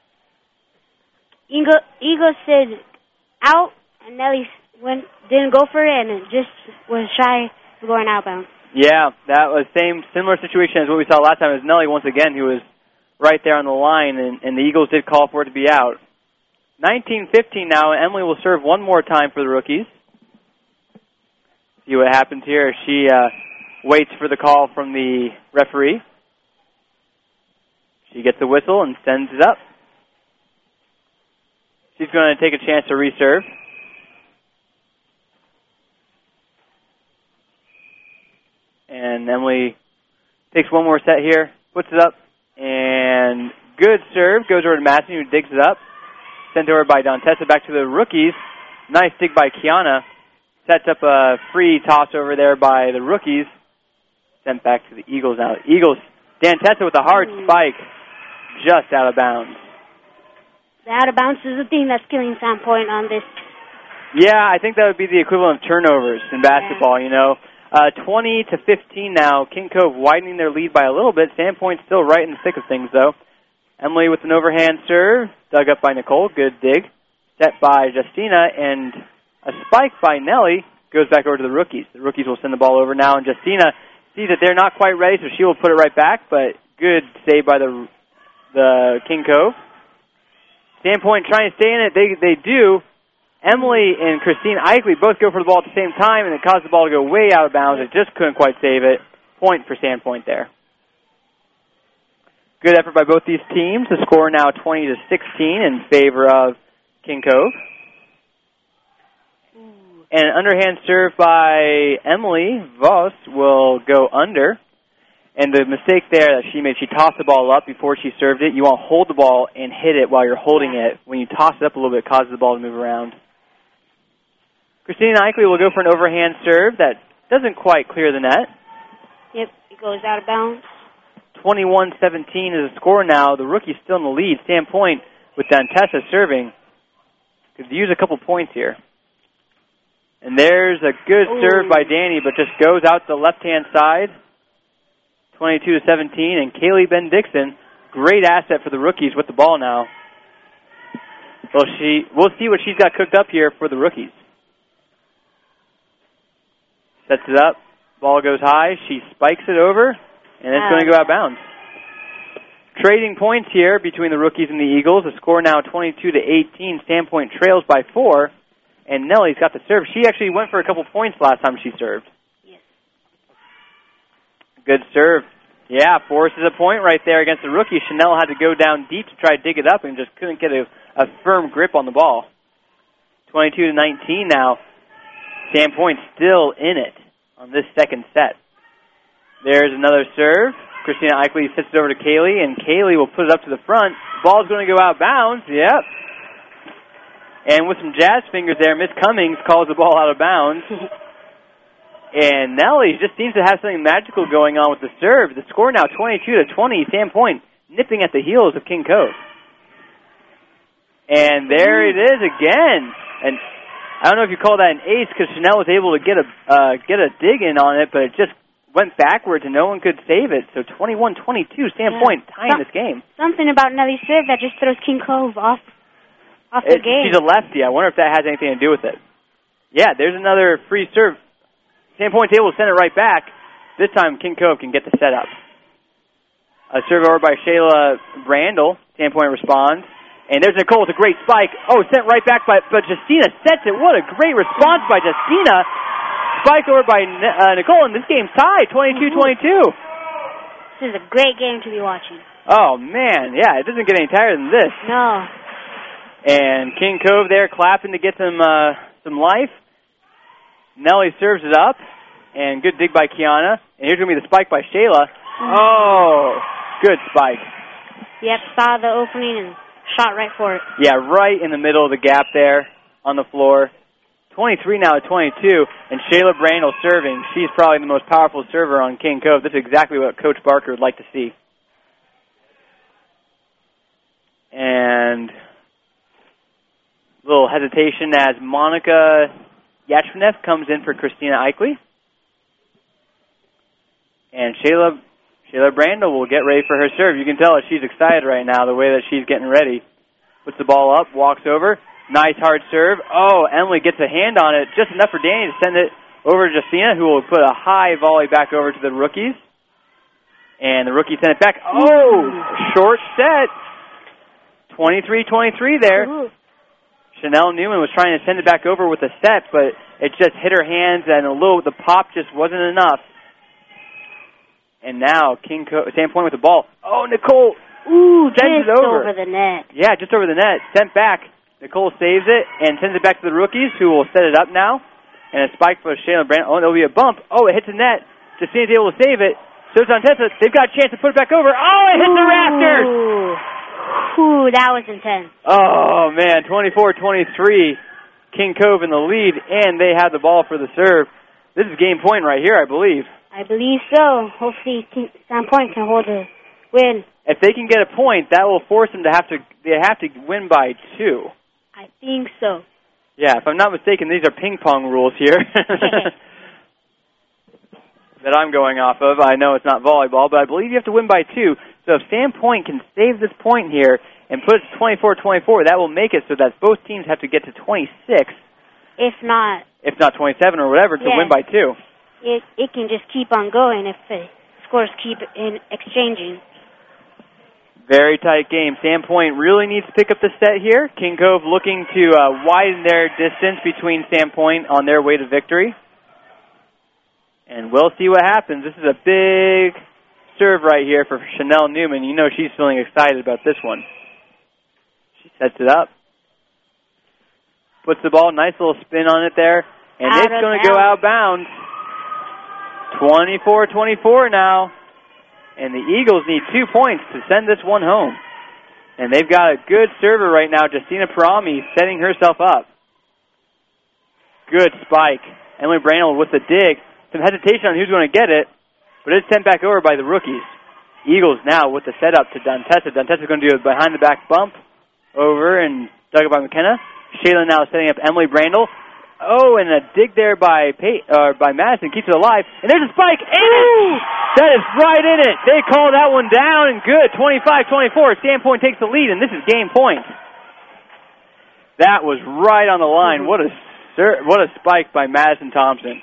Ego, Ego said out, and Nellie went, didn't go for it, and it just was shy of going outbound. Yeah, that was same similar situation as what we saw last time. It was Nellie once again who was right there on the line, and, and the Eagles did call for it to be out. nineteen fifteen now, and Emily will serve one more time for the rookies. See what happens here. She uh, waits for the call from the referee. She gets the whistle and sends it up. She's going to take a chance to reserve. And Emily takes one more set here, puts it up, and good serve. Goes over to Madison, who digs it up. Sent over by Dantessa back to the rookies. Nice dig by Kiana. Sets up a free toss over there by the rookies. Sent back to the Eagles now. Eagles, Dantessa with a hard spike, just out of bounds. The out of bounds is the thing that's killing Sandpoint on this. Yeah, I think that would be the equivalent of turnovers in basketball, yeah. you know. Uh, twenty to fifteen now. King Cove widening their lead by a little bit. Sandpoint's still right in the thick of things, though. Emily with an overhand serve, dug up by Nicole. Good dig. Set by Justina, and a spike by Nellie goes back over to the rookies. The rookies will send the ball over now, and Justina sees that they're not quite ready, so she will put it right back, but good save by the the King Cove. Sandpoint trying to stay in it. They they do. Emily and Christine Eichley both go for the ball at the same time, and it caused the ball to go way out of bounds. It just couldn't quite save it. Point for Sandpoint there. Good effort by both these teams. The score now twenty to sixteen in favor of King Cove. And an underhand serve by Emily Voss will go under. And the mistake there that she made, she tossed the ball up before she served it. You want to hold the ball and hit it while you're holding it. When you toss it up a little bit, it causes the ball to move around. Christina Eichley will go for an overhand serve that doesn't quite clear the net. Yep, it goes out of bounds. twenty-one seventeen is the score now. The rookie's still in the lead. Sandpoint with Dantessa serving. Could use a couple points here. And there's a good Ooh. serve by Danny, but just goes out to the left-hand side. twenty-two to seventeen, and Kaylee Ben-Dixon, great asset for the rookies with the ball now. Well, she, we'll see what she's got cooked up here for the rookies. Sets it up. Ball goes high. She spikes it over, and it's going to go out of bounds. Trading points here between the rookies and the Eagles. The score now twenty-two to eighteen. Sandpoint trails by four, and Nellie's got the serve. She actually went for a couple points last time she served. Yes. Good serve. Yeah, forces a point right there against the rookie. Chanel had to go down deep to try to dig it up and just couldn't get a, a firm grip on the ball. twenty-two to nineteen now. Sandpoint still in it on this second set. There's another serve. Christina Eichley sits it over to Kaylee, and Kaylee will put it up to the front. The ball's going to go out of bounds. Yep. And with some jazz fingers there, Miss Cummings calls the ball out of bounds. And Nellie just seems to have something magical going on with the serve. The score now twenty-two to twenty. Sandpoint nipping at the heels of King Cove. And there it is again. And I don't know if you call that an ace because Chanel was able to get a uh, get a dig in on it, but it just went backwards and no one could save it. So twenty-one twenty-two, Sandpoint yeah. tying Some, this game. Something about Nellie's serve that just throws King Cove off off the it, game. She's a lefty. I wonder if that has anything to do with it. Yeah, there's another free serve. Sandpoint's able to send it right back. This time King Cove can get the setup. A serve over by Shayla Brandel. Sandpoint responds. And there's Nicole with a great spike. Oh, sent right back by but Justina sets it. What a great response by Justina. spike over by uh, Nicole, and this game's tied, twenty-two twenty-two. This is a great game to be watching. Oh, man, yeah, it doesn't get any tighter than this. No. And King Cove there clapping to get some uh, some life. Nelly serves it up, and good dig by Kiana. And here's going to be the spike by Shayla. Oh, good spike. Yep, saw the opening and shot right for it. Yeah, right in the middle of the gap there on the floor. twenty-three now at twenty-two, and Shayla Brandel serving. She's probably the most powerful server on King Cove. This is exactly what Coach Barker would like to see. And a little hesitation as Monica Yachvanev comes in for Christina Eichley. And Shayla Shayla Brandel will get ready for her serve. You can tell that she's excited right now, the way that she's getting ready. Puts the ball up, walks over. Nice hard serve. Oh, Emily gets a hand on it, just enough for Danny to send it over to Justina, who will put a high volley back over to the rookies. And the rookies send it back. Oh, short set. twenty-three twenty-three there. Ooh. Chanel Newman was trying to send it back over with a set, but it just hit her hands, and a little the pop just wasn't enough. And now King Co- Sandpoint with the ball. Oh, Nicole. Ooh, sends just it over. over the net. Yeah, just over the net. Sent back. Nicole saves it and sends it back to the rookies, who will set it up now. And a spike for Shayla Brandel. Oh, there'll be a bump. Oh, it hits the net. Justina's able to save it. So it's on Tessa. They've got a chance to put it back over. Oh, it hit the rafters. Ooh, that was intense. Oh, man, twenty-four twenty-three. King Cove in the lead, and they have the ball for the serve. This is game point right here, I believe. I believe so. Hopefully Sandpoint can hold a win. If they can get a point, that will force them to have to, they have to win by two. I think so. Yeah, if I'm not mistaken, these are ping pong rules here that I'm going off of. I know it's not volleyball, but I believe you have to win by two. So if Sandpoint can save this point here and put it to twenty-four twenty-four, that will make it so that both teams have to get to twenty-six. If not. If not twenty-seven or whatever, to yeah. win by two. It it can just keep on going if the scores keep in exchanging. Very tight game. Sandpoint really needs to pick up the set here. King Cove looking to uh, widen their distance between Sandpoint on their way to victory. And we'll see what happens. This is a big serve right here for Chanel Newman. You know she's feeling excited about this one. She sets it up. Puts the ball, nice little spin on it there. And out it's going to go out of bounds. twenty-four twenty-four now. And the Eagles need two points to send this one home. And they've got a good server right now, Justina Parami, setting herself up. Good spike. Emily Brandel with the dig. Some hesitation on who's going to get it, but it's sent back over by the rookies. Eagles now with the setup to Dantessa. Dantessa's going to do a behind-the-back bump over and dug up by McKenna. Shayla now setting up Emily Brandel. Oh, and a dig there by Pay- uh, by Madison keeps it alive. And there's a spike. And that is right in it. They call that one down, and good. twenty-five twenty-four. Sandpoint takes the lead, and this is game point. That was right on the line. What a what a spike by Madison Thompson.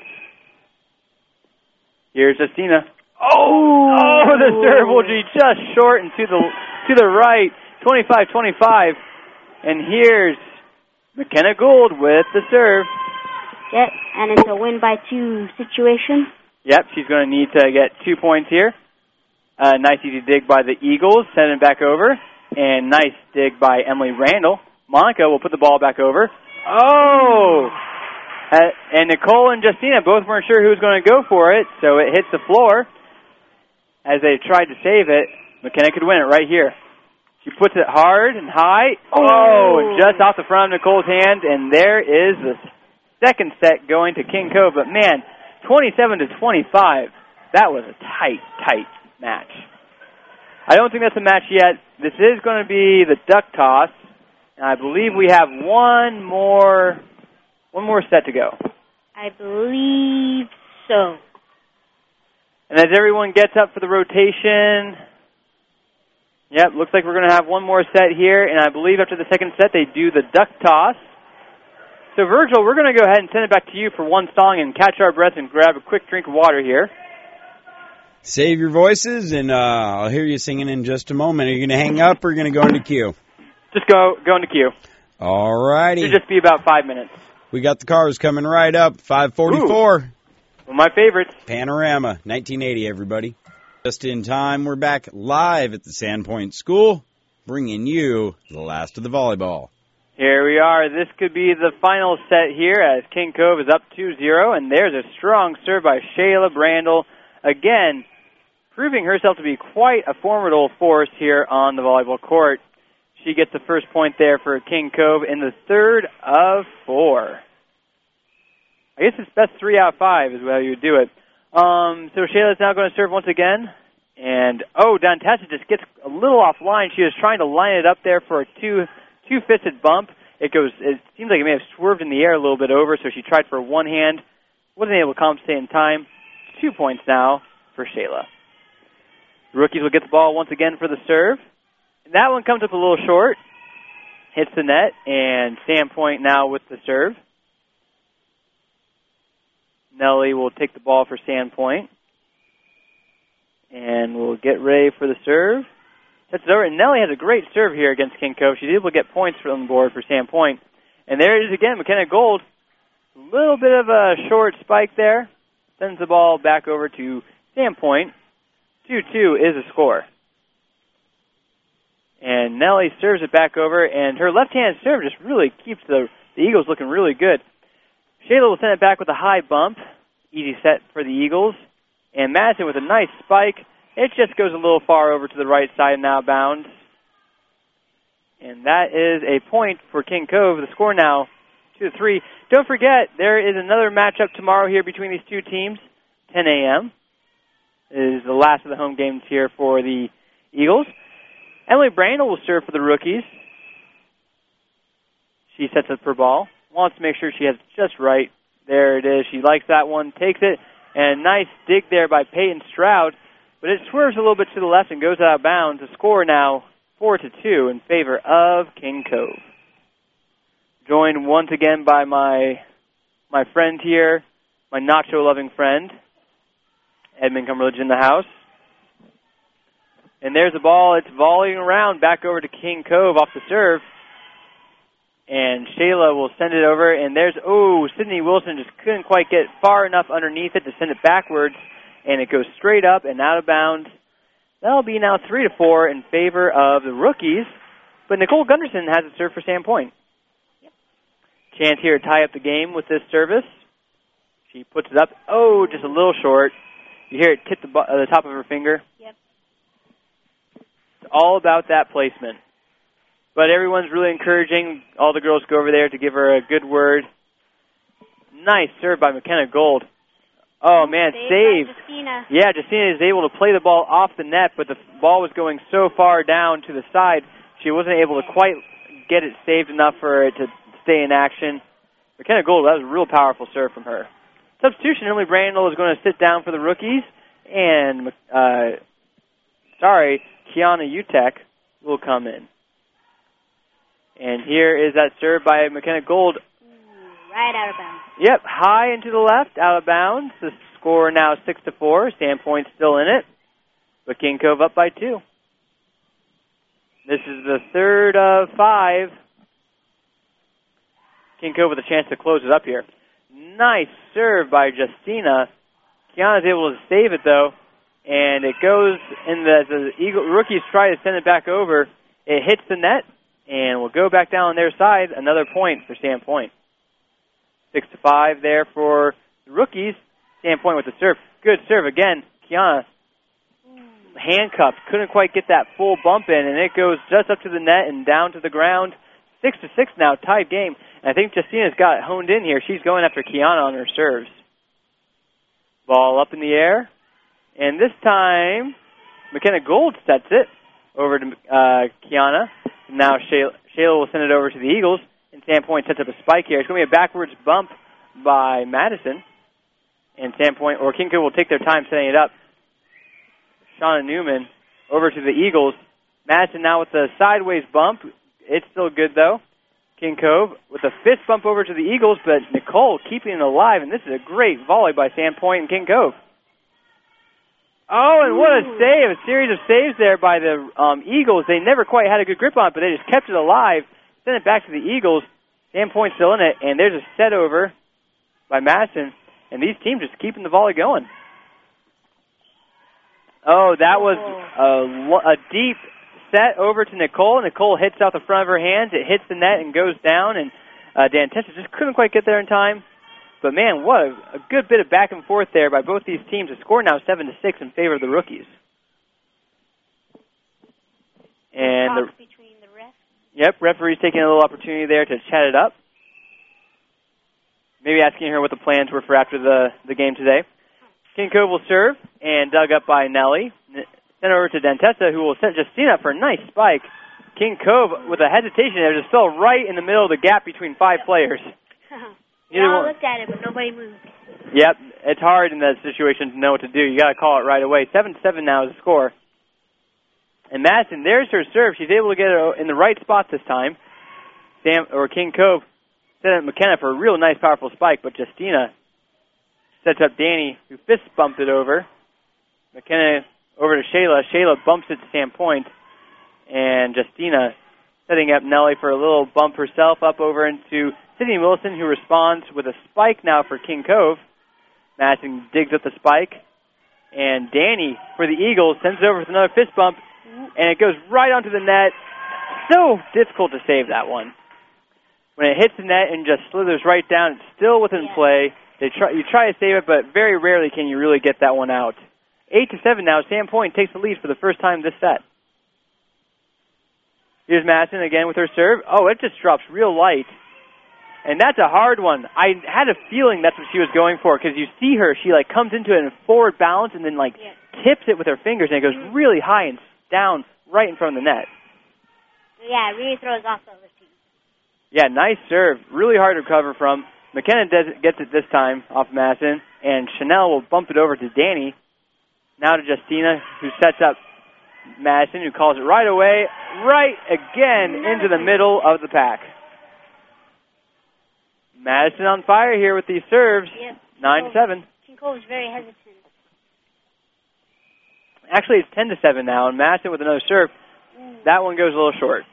Here's Justina. Oh, oh, the serve will be just short and to the to the right. twenty-five twenty-five. And here's McKenna Gould with the serve. Yep, and it's a win by two situation. Yep, she's going to need to get two points here. Uh, nice easy dig by the Eagles, send it back over. And nice dig by Emily Randall. Monica will put the ball back over. Oh! Uh, and Nicole and Justina both weren't sure who was going to go for it, so it hits the floor. As they tried to save it, McKenna could win it right here. She puts it hard and high. Oh, and just off the front of Nicole's hand, and there is the second set going to King Cove. But, man, twenty-seven to twenty-five, that was a tight, tight match. I don't think that's a match yet. This is going to be the duck toss, and I believe we have one more, one more set to go. I believe so. And as everyone gets up for the rotation, yep, looks like we're going to have one more set here, and I believe after the second set they do the duck toss. So, Virgil, we're going to go ahead and send it back to you for one song and catch our breath and grab a quick drink of water here. Save your voices, and uh, I'll hear you singing in just a moment. Are you going to hang up or are you going to go into queue? Just go go into queue. All righty. It'll just be about five minutes. We got the cars coming right up, five forty-four. Ooh. One of my favorites. Panorama, nineteen eighty, everybody. Just in time, we're back live at the Sandpoint School, bringing you the last of the volleyball. Here we are. This could be the final set here as King Cove is up two zero, and there's a strong serve by Shayla Brandel. Again, proving herself to be quite a formidable force here on the volleyball court. She gets the first point there for King Cove in the third of four. I guess it's best three out of five is how you would do it. Um, so Shayla's now going to serve once again. And, oh, Dantessa just gets a little offline. She was trying to line it up there for a two, two-fisted bump. It goes. It seems like it may have swerved in the air a little bit over, so she tried for one hand. Wasn't able to compensate in time. Two points now for Shayla. The rookies will get the ball once again for the serve. And that one comes up a little short. Hits the net, and Sandpoint now with the serve. Nelly will take the ball for Sandpoint. And we'll get ready for the serve. That's over. And Nelly has a great serve here against King Cove. She's able to get points from the board for Sandpoint. And there it is again, McKenna Gold. A little bit of a short spike there. Sends the ball back over to Sandpoint. two two is the score. And Nelly serves it back over, and her left-hand serve just really keeps the, the Eagles looking really good. Shayla will send it back with a high bump. Easy set for the Eagles. And Madison with a nice spike. It just goes a little far over to the right side and out of bounds. And that is a point for King Cove. The score now, two to three. Don't forget, there is another matchup tomorrow here between these two teams, ten a.m. It is the last of the home games here for the Eagles. Emily Brandel will serve for the rookies. She sets up her ball. Wants to make sure she has it just right. There it is. She likes that one. Takes it. And a nice dig there by Peyton Stroud. But it swerves a little bit to the left and goes out of bounds. The score now four to two in favor of King Cove. Joined once again by my my friend here, my nacho-loving friend, Edmund Cumberledge in the house. And there's the ball. It's volleying around back over to King Cove off the serve. And Shayla will send it over. And there's, oh, Sydney Wilson just couldn't quite get far enough underneath it to send it backwards. And it goes straight up and out of bounds. That'll be now three to four in favor of the rookies. But Nicole Gunderson has a serve for Sandpoint. Yep. Chance here to tie up the game with this service. She puts it up. Oh, just a little short. You hear it tip the, uh, the top of her finger. Yep. It's all about that placement. But everyone's really encouraging all the girls to go over there to give her a good word. Nice serve by McKenna Gold. Oh, man, Save saved. Justina. Yeah, Justina is able to play the ball off the net, but the ball was going so far down to the side, she wasn't able to quite get it saved enough for it to stay in action. McKenna Gold, that was a real powerful serve from her. Substitution, Emily Brandel is going to sit down for the rookies, and, uh, sorry, Kiana Utek will come in. And here is that serve by McKenna Gold. Right out of bounds. Yep, high and to the left, out of bounds. The score now six to four. Sandpoint still in it, but King Cove up by two. This is the third of five. King Cove with a chance to close it up here. Nice serve by Justina. Kiana's able to save it though, and it goes in the, the Eagle rookies try to send it back over. It hits the net, and will go back down on their side. Another point for Sandpoint. Six to five there for the rookies. Sandpoint with the serve. Good serve again. Kiana handcuffed. Couldn't quite get that full bump in, and it goes just up to the net and down to the ground. Six to six now, tied game. And I think Justina's got it honed in here. She's going after Kiana on her serves. Ball up in the air. And this time, McKenna Gold sets it over to uh, Kiana. Now Shayla, Shayla will send it over to the Eagles. And Sandpoint sets up a spike here. It's going to be a backwards bump by Madison. And Sandpoint, or King Cove will take their time setting it up. Shauna Newman over to the Eagles. Madison now with the sideways bump. It's still good, though. King Cove with a fist bump over to the Eagles, but Nicole keeping it alive. And this is a great volley by Sandpoint and King Cove. Oh, and what a save. A series of saves there by the um, Eagles. They never quite had a good grip on it, but they just kept it alive. Send it back to the Eagles. Sandpoint still in it, and there's a set over by Madison. And these teams just keeping the volley going. Oh, that was a, a deep set over to Nicole. Nicole hits out the front of her hands. It hits the net and goes down, and uh, Dantessa just couldn't quite get there in time. But, man, what a, a good bit of back and forth there by both these teams. The score now seven to six in favor of the Rookies. And the, between the refs. Yep, referee's taking a little opportunity there to chat it up. Maybe asking her what the plans were for after the, the game today. King Cove will serve, and dug up by Nelly. Sent over to Dantessa, who will set Justina up for a nice spike. King Cove, with a hesitation there, just fell right in the middle of the gap between five players. We all looked at it, but nobody moved. Yep, it's hard in that situation to know what to do. You got to call it right away. seven to seven now is the score. And Madison, there's her serve. She's able to get it in the right spot this time. Sam or King Cove set up McKenna for a real nice, powerful spike, but Justina sets up Danny, who fist bumped it over. McKenna over to Shayla. Shayla bumps it to Sam Point. And Justina setting up Nelly for a little bump herself up over into Sydney Wilson, who responds with a spike now for King Cove. Madison digs up the spike. And Danny, for the Eagles, sends it over with another fist bump. And it goes right onto the net. So difficult to save that one. When it hits the net and just slithers right down, it's still within yeah. play. They try, you try to save it, but very rarely can you really get that one out. Eight to seven now. Sam Point takes the lead for the first time this set. Here's Madison again with her serve. Oh, it just drops real light. And that's a hard one. I had a feeling that's what she was going for, because you see her, she like comes into it in a forward bounce and then like yeah. tips it with her fingers, and it goes mm-hmm. really high and down right in front of the net. Yeah, it really throws off the other team. Yeah, nice serve. Really hard to recover from. McKenna does it, gets it this time off Madison, and Chanel will bump it over to Danny. Now to Justina, who sets up Madison, who calls it right away, right again into the middle of the pack. Madison on fire here with these serves. Yep. Nine to seven. King Cove is very hesitant. Actually, it's ten to seven now, and Madison with another serve. Mm. That one goes a little short.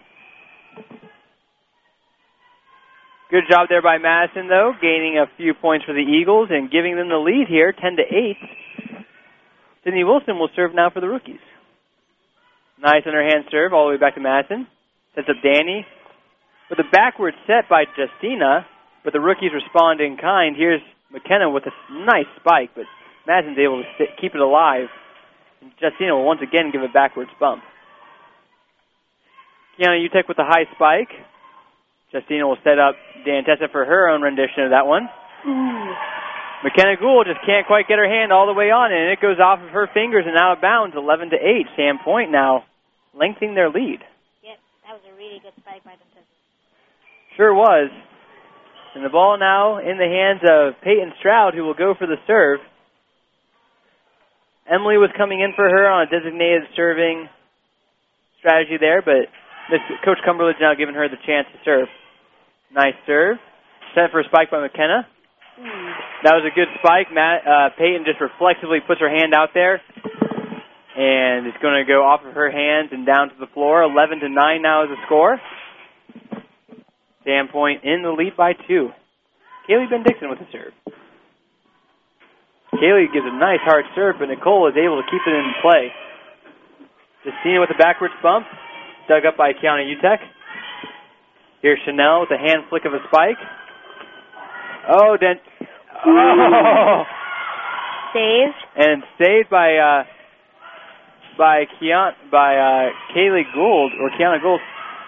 Good job there by Madison, though, gaining a few points for the Eagles and giving them the lead here, ten to eight. Sydney Wilson will serve now for the Rookies. Nice underhand serve all the way back to Madison. Sets up Danny with a backward set by Justina, but the Rookies respond in kind. Here's McKenna with a nice spike, but Madison's able to sit, keep it alive. And Justina will once again give a backwards bump. Kiana Utek with a high spike. Justina will set up Dantessa for her own rendition of that one. Ooh. McKenna Gould just can't quite get her hand all the way on, and it goes off of her fingers and out of bounds, eleven to eight. Sam Point now lengthening their lead. Yep, that was a really good spike by Dantessa. Sure was. And the ball now in the hands of Peyton Stroud, who will go for the serve. Emily was coming in for her on a designated serving strategy there, but this Coach Cumberland's now giving her the chance to serve. Nice serve. Set for a spike by McKenna. Mm. That was a good spike. Matt, uh, Peyton just reflexively puts her hand out there, and it's going to go off of her hands and down to the floor. eleven to nine now is the score. Sam Point in the lead by two. Kaylee Ben-Dixon with the serve. Kaylee gives a nice hard serve, but Nicole is able to keep it in play. Justina with a backwards bump, dug up by Kiana Utek. Here's Chanel with a hand flick of a spike. Oh, Dent. Oh. Saved. And saved by uh, by Kiana, by uh, Kaylee Gould or Kiana Gould.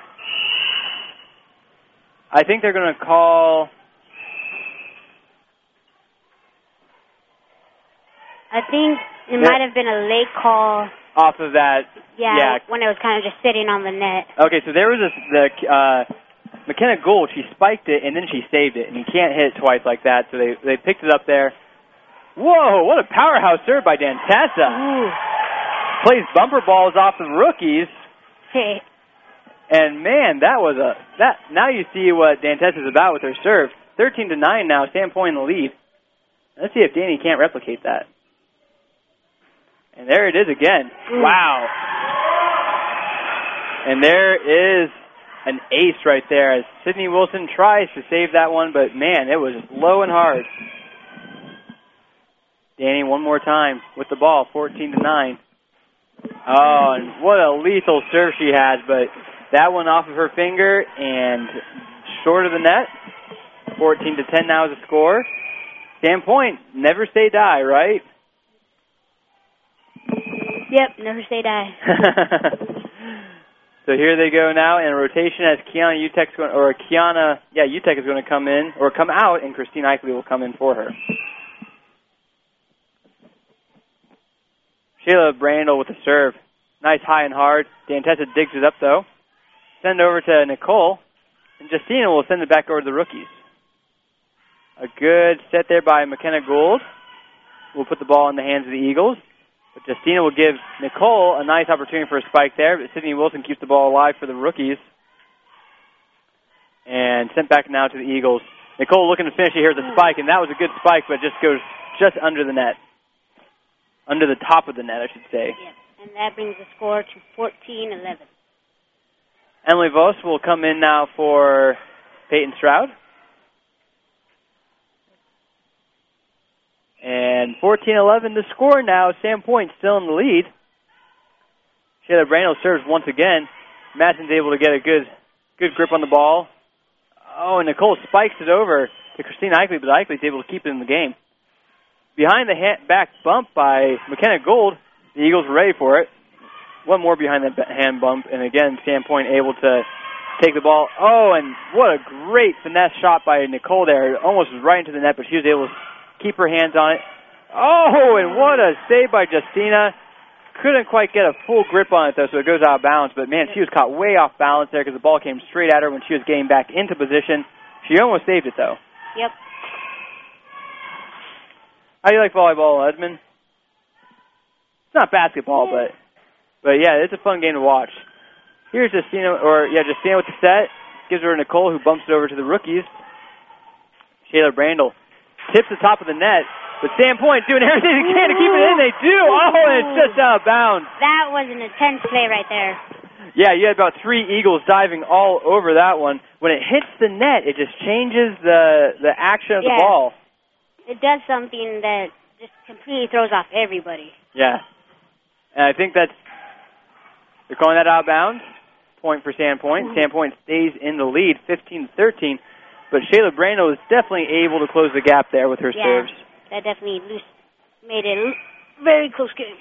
I think they're going to call. I think it might have been a late call. Off of that. Yeah, yeah. when it was kind of just sitting on the net. Okay, so there was this, the uh, McKenna Gould. She spiked it and then she saved it, and you can't hit it twice like that. So they they picked it up there. Whoa! What a powerhouse serve by Dantessa. Ooh. Plays bumper balls off the rookies. Hey. And man, that was a that. Now you see what Dantessa's about with her serve. Thirteen to nine now. Sam Point in the lead. Let's see if Danny can't replicate that. And there it is again. Mm. Wow. And there is an ace right there as Sydney Wilson tries to save that one, but man, it was low and hard. Danny one more time with the ball, fourteen to nine. Oh, and what a lethal serve she has, but that one off of her finger and short of the net. fourteen to ten now is the score. Sandpoint, never say die, right? Yep, never say die. So here they go now in a rotation as Kiana Utek's going, or Kiana, yeah, Utek is going to come in, or come out, and Christine Eichley will come in for her. Shayla Brandel with the serve. Nice high and hard. Dantessa digs it up, though. Send over to Nicole, and Justina will send it back over to the rookies. A good set there by McKenna Gould. We'll put the ball in the hands of the Eagles. But Justina will give Nicole a nice opportunity for a spike there, but Sydney Wilson keeps the ball alive for the rookies. And sent back now to the Eagles. Nicole looking to finish it here with a spike, and that was a good spike, but just goes just under the net. Under the top of the net, I should say. Yep, and that brings the score to fourteen eleven. Emily Vos will come in now for Peyton Stroud. And fourteen eleven to score now. Sandpoint still in the lead. Shayla Brandel serves once again. Madsen's able to get a good good grip on the ball. Oh, and Nicole spikes it over to Christine Eichley, but Eichley is able to keep it in the game. Behind the hand, back bump by McKenna Gould, the Eagles were ready for it. One more behind the hand bump, and again, Sandpoint able to take the ball. Oh, and what a great finesse shot by Nicole there. It almost was right into the net, but she was able to keep her hands on it. Oh, and what a save by Justina. Couldn't quite get a full grip on it, though, so it goes out of bounds. But, man, she was caught way off balance there because the ball came straight at her when she was getting back into position. She almost saved it, though. Yep. How do you like volleyball, Edmund? It's not basketball, but, but yeah, it's a fun game to watch. Here's Justina, or, yeah, Justina with the set. Gives her to Nicole, who bumps it over to the rookies. Shayla Brandel tips the top of the net, but Sandpoint doing everything they can to keep it in. They do. Oh, and it's just out of bounds. That was an intense play right there. Yeah, you had about three Eagles diving all over that one. When it hits the net, it just changes the the action of yeah. the ball. It does something that just completely throws off everybody. Yeah. And I think that's, they're calling that out of bounds. Point for Sandpoint. Mm-hmm. Sandpoint stays in the lead, fifteen to thirteen. But Shayla Brandel is definitely able to close the gap there with her yeah, serves. That definitely loose, made it a very close game.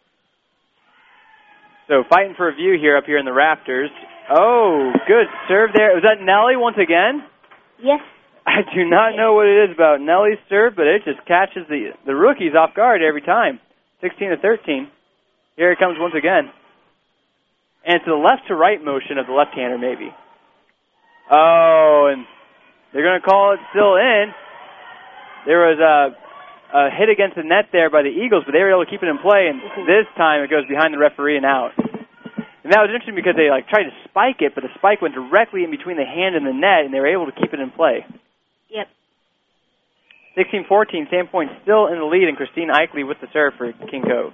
So fighting for a view here up here in the rafters. Oh, good serve there. Was that Nellie once again? Yes. I do not know what it is about Nellie's serve, but it just catches the, the rookies off guard every time. sixteen to thirteen. Here it comes once again. And it's the left to right motion of the left-hander maybe. Oh, and they're going to call it still in. There was a, a hit against the net there by the Eagles, but they were able to keep it in play, and this time it goes behind the referee and out. And that was interesting because they like tried to spike it, but the spike went directly in between the hand and the net, and they were able to keep it in play. Yep. sixteen fourteen, Sandpoint still in the lead, and Christine Eichley with the serve for King Cove.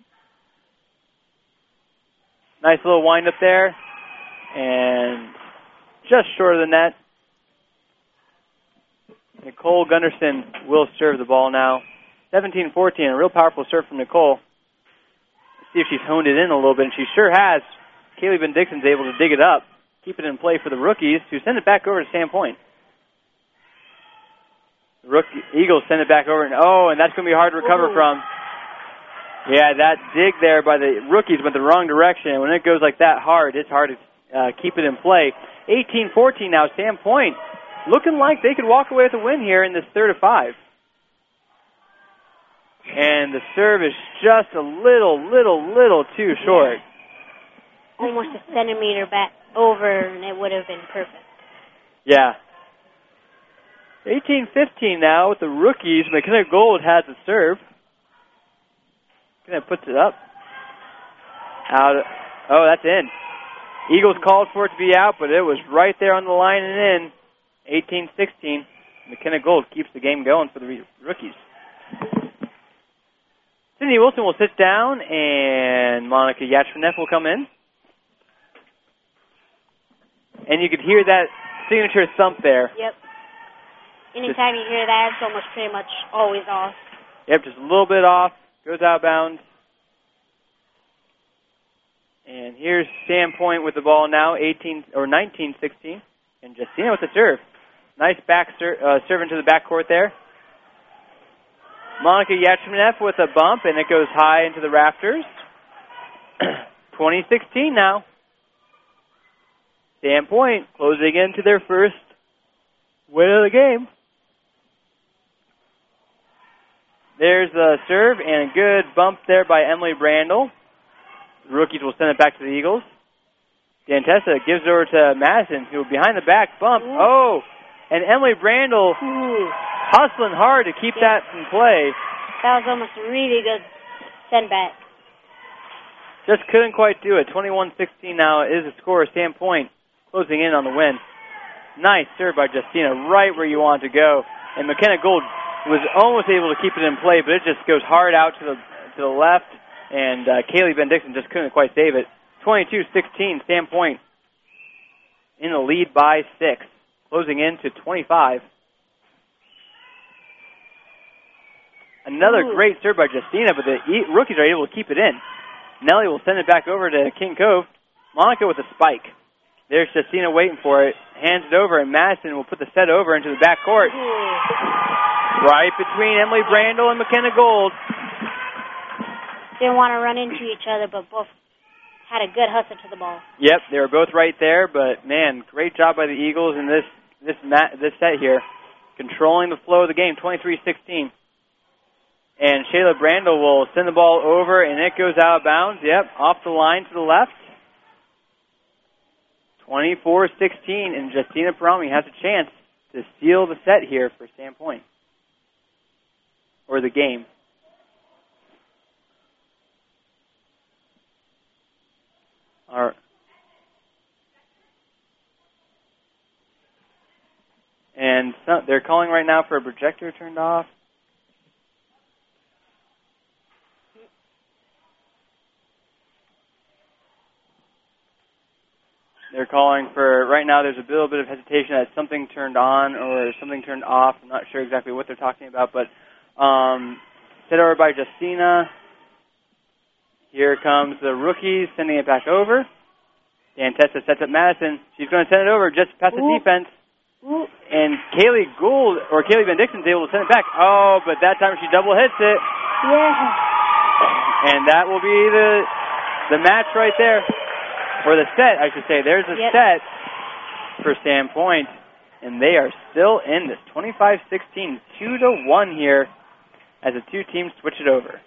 Nice little wind-up there, and just short of the net. Nicole Gunderson will serve the ball now. seventeen fourteen, a real powerful serve from Nicole. Let's see if she's honed it in a little bit, and she sure has. Kaylee Ben-Dixon's able to dig it up, keep it in play for the rookies, who send it back over to Sandpoint. The rookie, Eagles send it back over, and oh, and that's going to be hard to recover Ooh. from. Yeah, that dig there by the rookies went the wrong direction. When it goes like that hard, it's hard to uh, keep it in play. eighteen fourteen now, Sandpoint looking like they could walk away with a win here in this third of five. And the serve is just a little, little, little too short. Almost a centimeter back over, and it would have been perfect. Yeah. eighteen fifteen now with the rookies. McKenna Gould has the serve. McKenna puts it up. Out. Of, oh, that's in. Eagles called for it to be out, but it was right there on the line and in. eighteen sixteen. McKenna Gould keeps the game going for the rookies. Sydney Wilson will sit down, and Monica Yachvaneff will come in. And you could hear that signature thump there. Yep. Anytime you hear that, it's almost pretty much always off. Yep, just a little bit off. Goes out of bounds. And here's Sandpoint with the ball now, eighteen or nineteen sixteen. And Justina with the serve. Nice back ser uh, serve into the backcourt there. Monica Yachmanev with a bump, and it goes high into the rafters. twenty sixteen now. Sandpoint closing into their first win of the game. There's the serve, and a good bump there by Emily Brandel. The rookies will send it back to the Eagles. Dantessa gives it over to Madison, who behind the back bump. Oh, and Emily Brandel Ooh. hustling hard to keep that in play. That was almost a really good send back. Just couldn't quite do it. twenty-one sixteen now is the score. Sandpoint closing in on the win. Nice serve by Justina, right where you want to go. And McKenna Gould was almost able to keep it in play, but it just goes hard out to the to the left, and uh, Kaylee Ben-Dixon just couldn't quite save it. twenty-two sixteen, Sandpoint in the lead by six, closing in to twenty-five. Another Ooh. great serve by Justina, but the e rookies are able to keep it in. Nelly will send it back over to King Cove. Monica with a spike. There's Justina waiting for it. Hands it over, and Madison will put the set over into the backcourt. Right between Emily Brandel and McKenna Gould. Didn't want to run into each other, but both had a good hustle to the ball. Yep, they were both right there, but, man, great job by the Eagles in this this mat, this set here. Controlling the flow of the game, twenty-three sixteen. And Shayla Brandel will send the ball over, and it goes out of bounds. Yep, off the line to the left. twenty-four sixteen, and Justina Parami has a chance to steal the set here for Sandpoint. Or the game. All right. And so they're calling right now for a projector turned off. They're calling for, right now there's a little bit of hesitation that something turned on or something turned off. I'm not sure exactly what they're talking about, but um, set over by Justina. Here comes the rookies sending it back over. Dantessa sets up Madison. She's going to send it over just past the Ooh. defense. Ooh. And Kaylee Gould, or Kaylee Ben-Dixon's able to send it back. Oh, but that time she double hits it. Yeah. And that will be the the match right there. Or the set, I should say. There's a yep. set for Sandpoint. And they are still in this. twenty-five sixteen, two to one here as the two teams switch it over.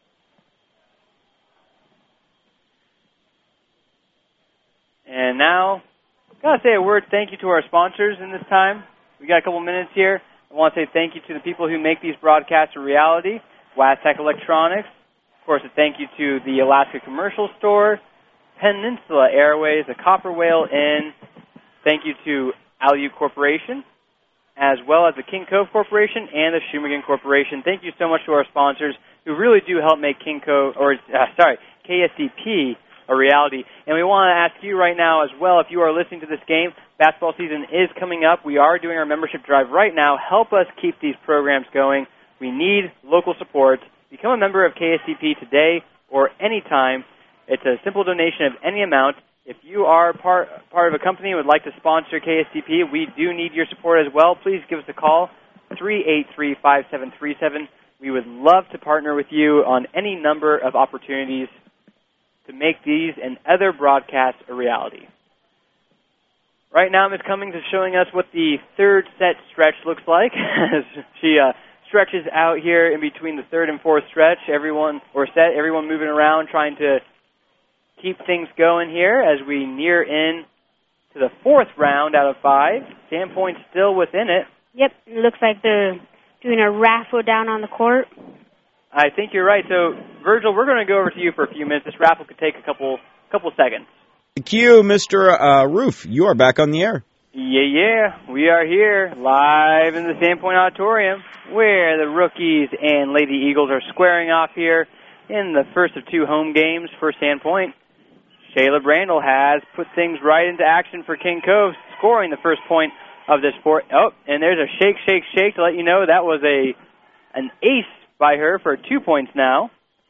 And now, I've got to say a word thank you to our sponsors in this time. We got a couple minutes here. I want to say thank you to the people who make these broadcasts a reality. Wastec Electronics. Of course, a thank you to the Alaska Commercial Store, Peninsula Airways, the Copper Whale Inn. Thank you to Alu Corporation, as well as the King Cove Corporation and the Shumagan Corporation. Thank you so much to our sponsors who really do help make King Cove, or uh, sorry, K S D P a reality. And we want to ask you right now as well, if you are listening to this game, basketball season is coming up. We are doing our membership drive right now. Help us keep these programs going. We need local support. Become a member of K S D P today or anytime. It's a simple donation of any amount. If you are part part of a company and would like to sponsor K S D P, we do need your support as well. Please give us a call, three eight three, five seven three seven. We would love to partner with you on any number of opportunities to make these and other broadcasts a reality. Right now, Miz Cummings is showing us what the third set stretch looks like. she uh, stretches out here in between the third and fourth stretch. Everyone, or set, everyone moving around, trying to keep things going here as we near in to the fourth round out of five. Sandpoint still within it. Yep, it looks like they're doing a raffle down on the court. I think you're right. So, Virgil, we're going to go over to you for a few minutes. This raffle could take a couple couple seconds. Q, Mister Uh, Roof, you are back on the air. Yeah, yeah. We are here live in the Sandpoint Auditorium where the rookies and Lady Eagles are squaring off here in the first of two home games for Sandpoint. Shayla Brandel has put things right into action for King Cove, scoring the first point of this sport. Oh, and there's a shake, shake, shake to let you know that was a an ace by her for two points now.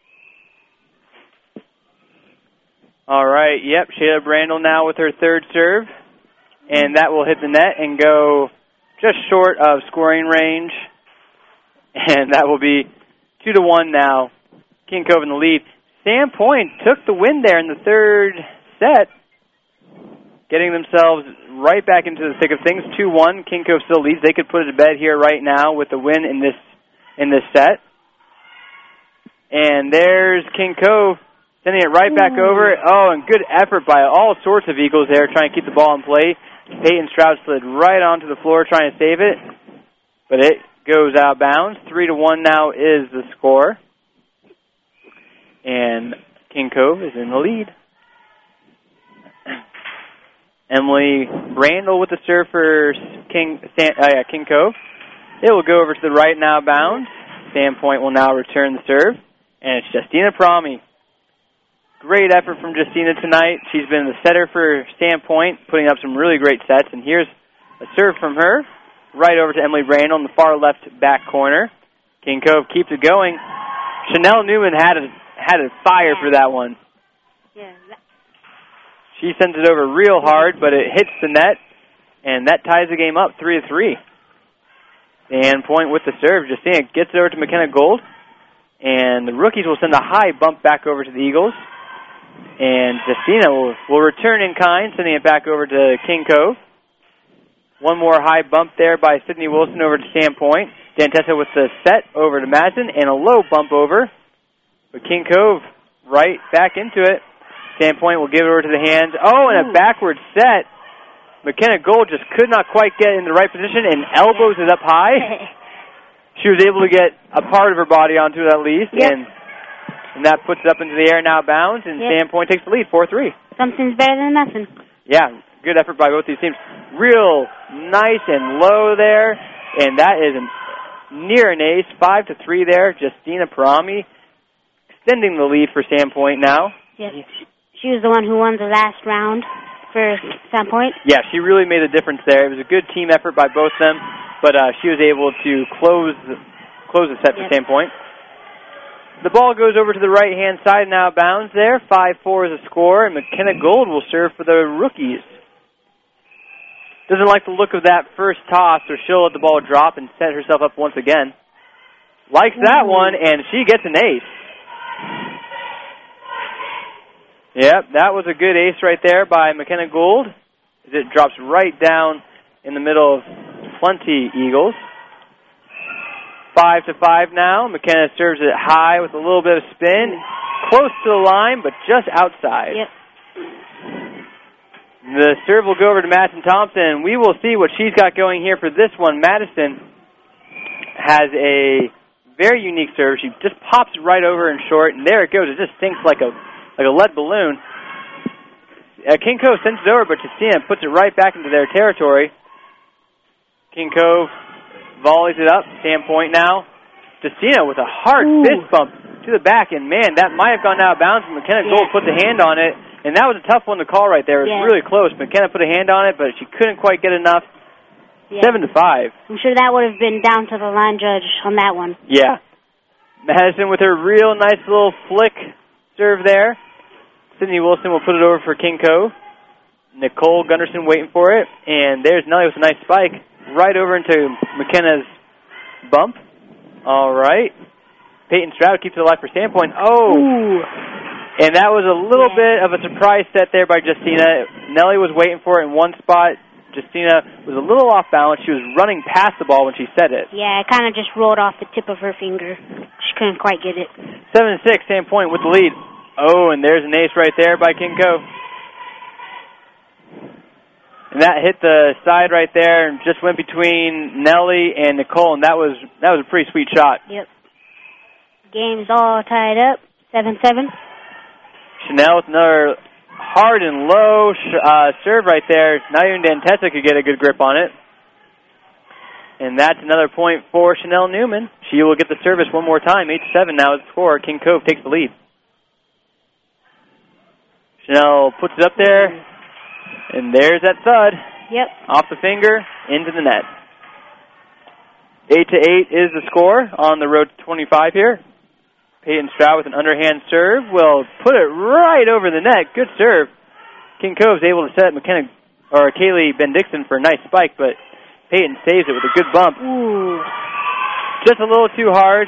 All right, yep, Shayla Brandel now with her third serve. And that will hit the net and go just short of scoring range. And that will be two to one now. King Cove in the lead. Sandpoint took the win there in the third set, getting themselves right back into the thick of things. two one, King Cove still leads. They could put it to bed here right now with the win in this in this set. And there's King Cove sending it right back over. Oh, and good effort by all sorts of Eagles there trying to keep the ball in play. Peyton Stroud slid right onto the floor trying to save it, but it goes out of bounds. Three to one now is the score. And King Cove is in the lead. Emily Brandel with the serve for King, uh, yeah, King Cove. It will go over to the right now, bounds. Sandpoint will now return the serve. And it's Justina Promi. Great effort from Justina tonight. She's been the setter for Sandpoint, putting up some really great sets. And here's a serve from her, right over to Emily Brandel in the far left back corner. King Cove keeps it going. Chanel Newman had a, had a fire for that one. Yeah. She sends it over real hard, but it hits the net, and that ties the game up three to three. Sandpoint with the serve. Justina gets it over to McKenna Gold, and the rookies will send a high bump back over to the Eagles. And Justina will, will return in kind, sending it back over to King Cove. One more high bump there by Sydney Wilson over to Sandpoint. Dantessa with the set over to Madison, and a low bump over. But King Cove right back into it. Sandpoint will give it over to the hands. Oh, and a backward set. McKenna Gold just could not quite get in the right position and elbows it up high. She was able to get a part of her body onto it at least, yep. and and that puts it up into the air now bounds, and yep. Sandpoint takes the lead, four three. Something's better than nothing. Yeah, good effort by both these teams. Real nice and low there, and that is an, near an ace, five to three there. Justina Parami extending the lead for Sandpoint now. Yes. She was the one who won the last round for Sandpoint. Yeah, she really made a difference there. It was a good team effort by both of them, but uh, she was able to close the, close the set for yep. Sandpoint. The ball goes over to the right-hand side now, bounds there. five four is the score, and McKenna Gold will serve for the rookies. Doesn't like the look of that first toss, so she'll let the ball drop and set herself up once again. Likes that mm-hmm. one, and she gets an ace. Yep, that was a good ace right there by McKenna Gould. It drops right down in the middle of plenty Eagles. Five to five now. McKenna serves it high with a little bit of spin. Close to the line, but just outside. Yep. The serve will go over to Madison Thompson. We will see what she's got going here for this one. Madison has a very unique serve. She just pops it right over and short, and there it goes. It just sinks like a like a lead balloon. Uh, King Cove sends it over, but Justina puts it right back into their territory. King Cove volleys it up. Sandpoint now. Justina with a hard Ooh. fist bump to the back, and man, that might have gone out of bounds. McKenna yeah. Gold put the hand on it, and that was a tough one to call right there. It was yeah. really close. McKenna put a hand on it, but she couldn't quite get enough. Yeah. Seven to five. I'm sure that would have been down to the line judge on that one. Yeah. Madison with her real nice little flick serve there. Sydney Wilson will put it over for King Cove. Nicole Gunderson waiting for it. And there's Nelly with a nice spike right over into McKenna's bump. All right. Peyton Stroud keeps it alive for Sandpoint. Oh! Ooh. And that was a little yeah. bit of a surprise set there by Justina. Nelly was waiting for it in one spot. Justina was a little off balance. She was running past the ball when she set it. Yeah, it kind of just rolled off the tip of her finger. She couldn't quite get it. seven to six, Sandpoint with the lead. Oh, and there's an ace right there by King Cove. And that hit the side right there and just went between Nelly and Nicole, and that was that was a pretty sweet shot. Yep. Game's all tied up, seven seven. Chanel with another hard and low uh, serve right there. Not even Dantessa could get a good grip on it. And that's another point for Chanel Newman. She will get the service one more time. eight to seven now is the score. King Cove takes the lead. Chanel puts it up there, and there's that thud. Yep. Off the finger, into the net. Eight to eight is the score on the road to twenty-five here. Peyton Stroud with an underhand serve will put it right over the net. Good serve. King Cove's able to set McKenna or Kaylee Bendixson for a nice spike, but Peyton saves it with a good bump. Ooh. Just a little too hard.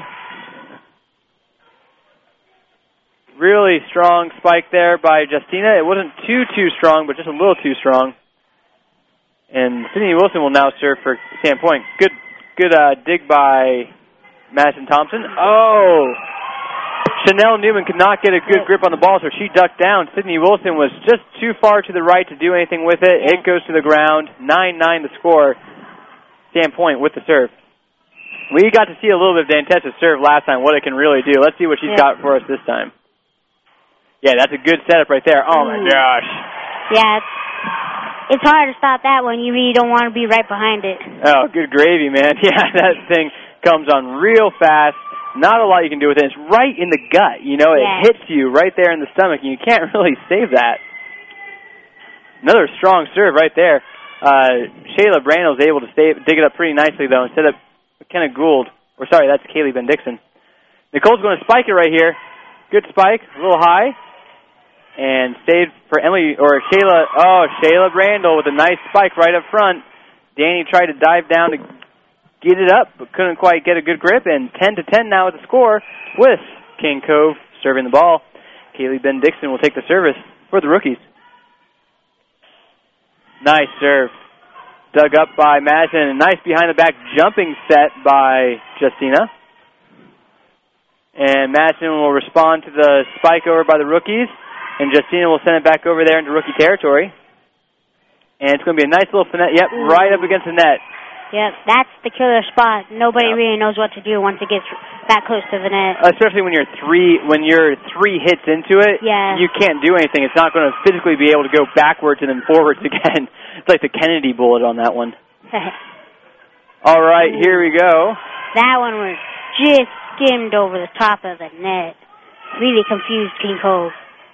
Really strong spike there by Justina. It wasn't too, too strong, but just a little too strong. And Sydney Wilson will now serve for Sandpoint. Good good uh, dig by Madison Thompson. Oh! Chanel Newman could not get a good grip on the ball, so she ducked down. Sydney Wilson was just too far to the right to do anything with it. It goes to the ground. nine nine the score. Sandpoint with the serve. We got to see a little bit of Dantessa's serve last time, what it can really do. Let's see what she's yeah. got for us this time. Yeah, that's a good setup right there. Oh, my gosh. Yeah, it's, it's hard to stop that one. You really don't want to be right behind it. Oh, good gravy, man. Yeah, that thing comes on real fast. Not a lot you can do with it. It's right in the gut. You know, it yeah. hits you right there in the stomach, and you can't really save that. Another strong serve right there. Uh, Shayla Brandle is able to save, dig it up pretty nicely, though, instead of McKenna Gould. Or, sorry, that's Kaylee Bendixson. Nicole's going to spike it right here. Good spike, a little high. And saved for Emily, or Shayla, oh, Shayla Brandle with a nice spike right up front. Danny tried to dive down to get it up, but couldn't quite get a good grip. And ten to ten now at the score with King Cove serving the ball. Kaylee Bendixson will take the service for the rookies. Nice serve. Dug up by Madison. A nice behind-the-back jumping set by Justina. And Madison will respond to the spike over by the rookies. And Justina will send it back over there into rookie territory. And it's going to be a nice little finesse. Yep, Ooh. right up against the net. Yep, that's the killer spot. Nobody yep. really knows what to do once it gets that close to the net. Especially when you're three when you're three hits into it. Yeah. You can't do anything. It's not going to physically be able to go backwards and then forwards again. It's like the Kennedy bullet on that one. All right, Ooh. here we go. That one was just skimmed over the top of the net. Really confused King Cove.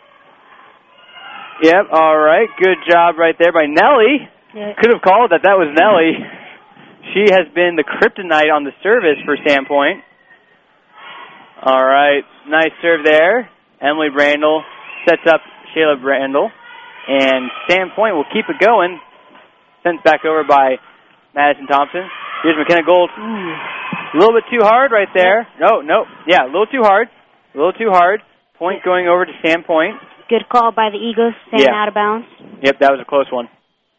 Yep, all right. Good job right there by Nellie. Yep. Could have called that. That was Nellie. She has been the kryptonite on the service for Sandpoint. All right. Nice serve there. Emily Brandle sets up Shayla Brandle. And Sandpoint will keep it going. Sent back over by Madison Thompson. Here's McKenna Gould. A little bit too hard right there. No, no. Yeah, a little too hard. A little too hard. Point going over to Sandpoint. Good call by the Eagles, staying yeah. out of bounds. Yep, that was a close one.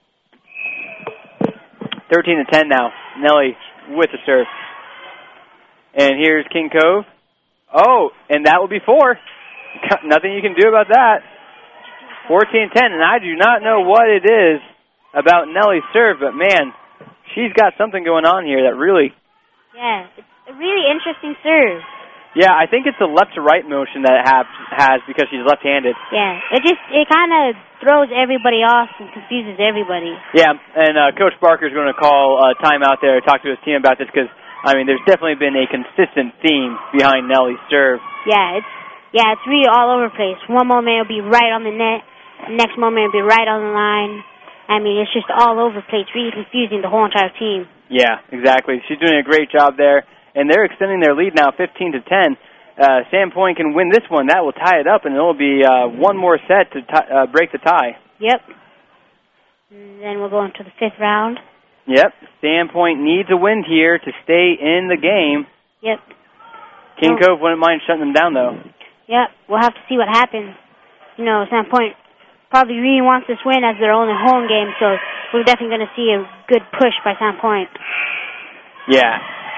thirteen to ten now. Nellie with the serve. And here's King Cove. Oh, and that will be four. Nothing you can do about that. fourteen ten, and I do not know what it is about Nellie's serve, but, man, she's got something going on here that really... Yeah, it's a really interesting serve. Yeah, I think it's the left-to-right motion that it have, has because she's left-handed. Yeah, it just, it kind of throws everybody off and confuses everybody. Yeah, and uh, Coach Barker's going to call a timeout there to talk to his team about this because, I mean, there's definitely been a consistent theme behind Nellie's serve. Yeah, it's yeah, it's really all over the place. One moment it'll be right on the net, the next moment it'll be right on the line. I mean, it's just all over the place, really confusing the whole entire team. Yeah, exactly. She's doing a great job there. And they're extending their lead now fifteen to ten. Uh, Sandpoint can win this one. That will tie it up, and it will be uh, one more set to t- uh, break the tie. Yep. And then we'll go into the fifth round. Yep. Sandpoint needs a win here to stay in the game. Yep. King oh. Cove wouldn't mind shutting them down, though. Yep. We'll have to see what happens. You know, Sandpoint probably really wants this win as their only home game, so we're definitely going to see a good push by Sandpoint. Yeah.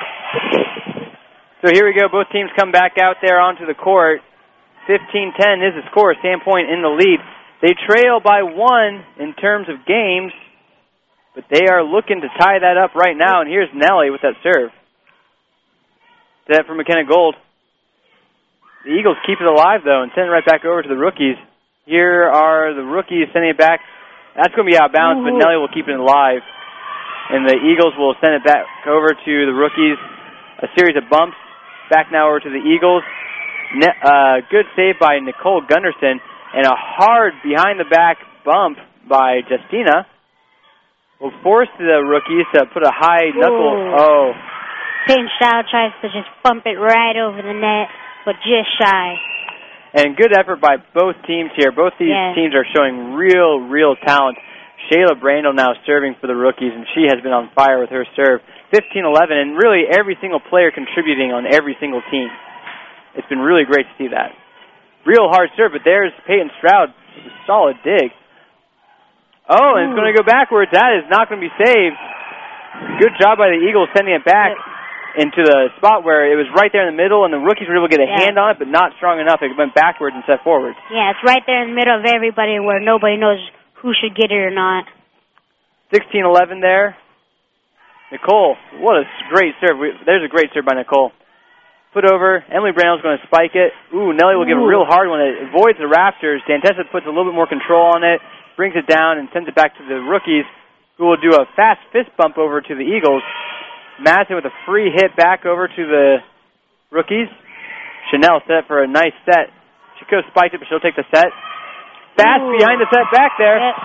So here we go. Both teams come back out there onto the court. fifteen ten is the score. Sandpoint in the lead. They trail by one in terms of games, but they are looking to tie that up right now. And here's Nellie with that serve. Set for McKenna Gould. The Eagles keep it alive, though, and send it right back over to the rookies. Here are the rookies sending it back. That's going to be out of bounds, but Nellie will keep it alive. And the Eagles will send it back over to the rookies. A series of bumps. Back now over to the Eagles. Ne- uh, good save by Nicole Gunderson. And a hard behind-the-back bump by Justina will force the rookies to put a high knuckle. Ooh. Oh. Peyton Stroud tries to just bump it right over the net, but just shy. And good effort by both teams here. Both these yeah. teams are showing real, real talent. Shayla Brandel now serving for the rookies, and she has been on fire with her serve. fifteen eleven, and really every single player contributing on every single team. It's been really great to see that. Real hard serve, but there's Peyton Stroud. A solid dig. Oh, and Ooh. It's going to go backwards. That is not going to be saved. Good job by the Eagles sending it back. Yep. Into the spot where it was right there in the middle, and the rookies were able to get a yeah. hand on it, but not strong enough. It went backwards instead of forwards. Yeah, it's right there in the middle of everybody where nobody knows who should get it or not. sixteen eleven there. Nicole, what a great serve. We, there's a great serve by Nicole. Put over. Emily Brown's going to spike it. Ooh, Nelly will give a real hard one. It avoids the rafters. Dantessa puts a little bit more control on it, brings it down, and sends it back to the rookies, who will do a fast fist bump over to the Eagles. Madison with a free hit back over to the rookies. Chanel set for a nice set. She could have spiked it, but she'll take the set. Fast Ooh. Behind the set back there. Yep.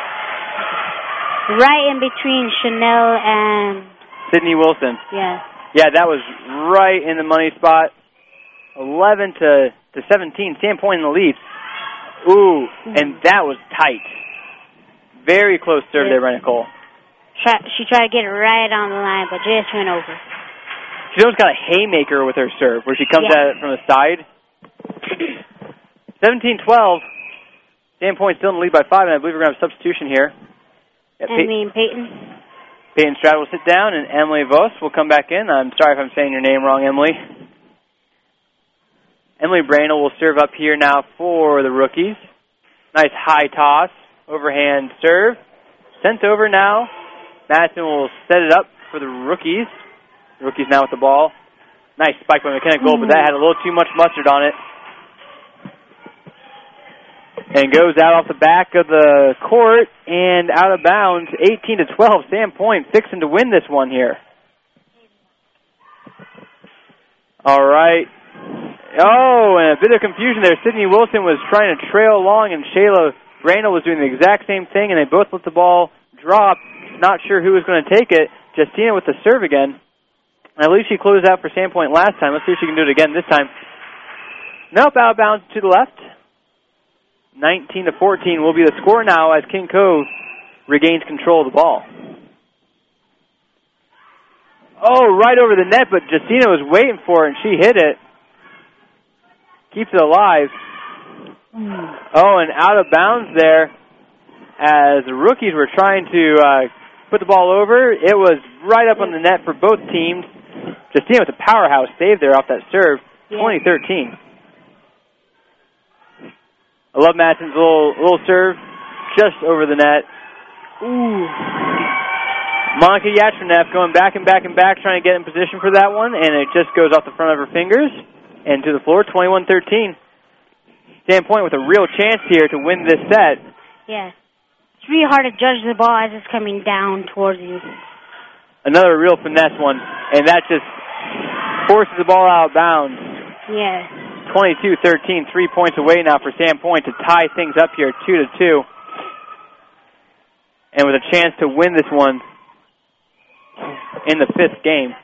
Right in between Chanel and Sydney Wilson. Yeah. Yeah, that was right in the money spot. eleven to, to seventeen. Sandpoint in the lead. Ooh, mm-hmm. and that was tight. Very close serve yep. there by Nicole. Try, she tried to get it right on the line, but just went over. She's almost got a haymaker with her serve, where she comes yeah. at it from the side. seventeen twelve. Sandpoint still in the lead by five, and I believe we're going to have a substitution here. Yeah, I mean, Peyton. Peyton Stroud will sit down, and Emily Vos will come back in. I'm sorry if I'm saying your name wrong, Emily. Emily Brandel will serve up here now for the rookies. Nice high toss, overhand serve. Sent over now. Madison will set it up for the rookies. The rookies now with the ball. Nice spike by McKenna Gold, but that had a little too much mustard on it. And goes out off the back of the court and out of bounds. eighteen to twelve. Sandpoint fixing to win this one here. All right. Oh, and a bit of confusion there. Sydney Wilson was trying to trail along, and Shayla Brandel was doing the exact same thing, and they both let the ball drop. Not sure who was going to take it. Justina with the serve again. I believe she closed out for Sandpoint last time. Let's see if she can do it again this time. Nope, out of bounds to the left. nineteen to fourteen will be the score now as King Cove regains control of the ball. Oh, right over the net, but Justina was waiting for it, and she hit it. Keeps it alive. Oh, and out of bounds there as the rookies were trying to uh, put the ball over. It was right up on the net for both teams. Justina with a powerhouse save there off that serve, yeah. twenty thirteen. I love Madison's little little serve just over the net. Ooh. Monica Yatrenev going back and back and back trying to get in position for that one, and it just goes off the front of her fingers and to the floor, twenty-one thirteen. Sandpoint with a real chance here to win this set. Yeah. It's really hard to judge the ball as it's coming down towards you. Another real finesse one, and that just forces the ball out of bounds. Yeah. twenty-two thirteen, three points away now for Sandpoint to tie things up here, two to two. And with a chance to win this one in the fifth game.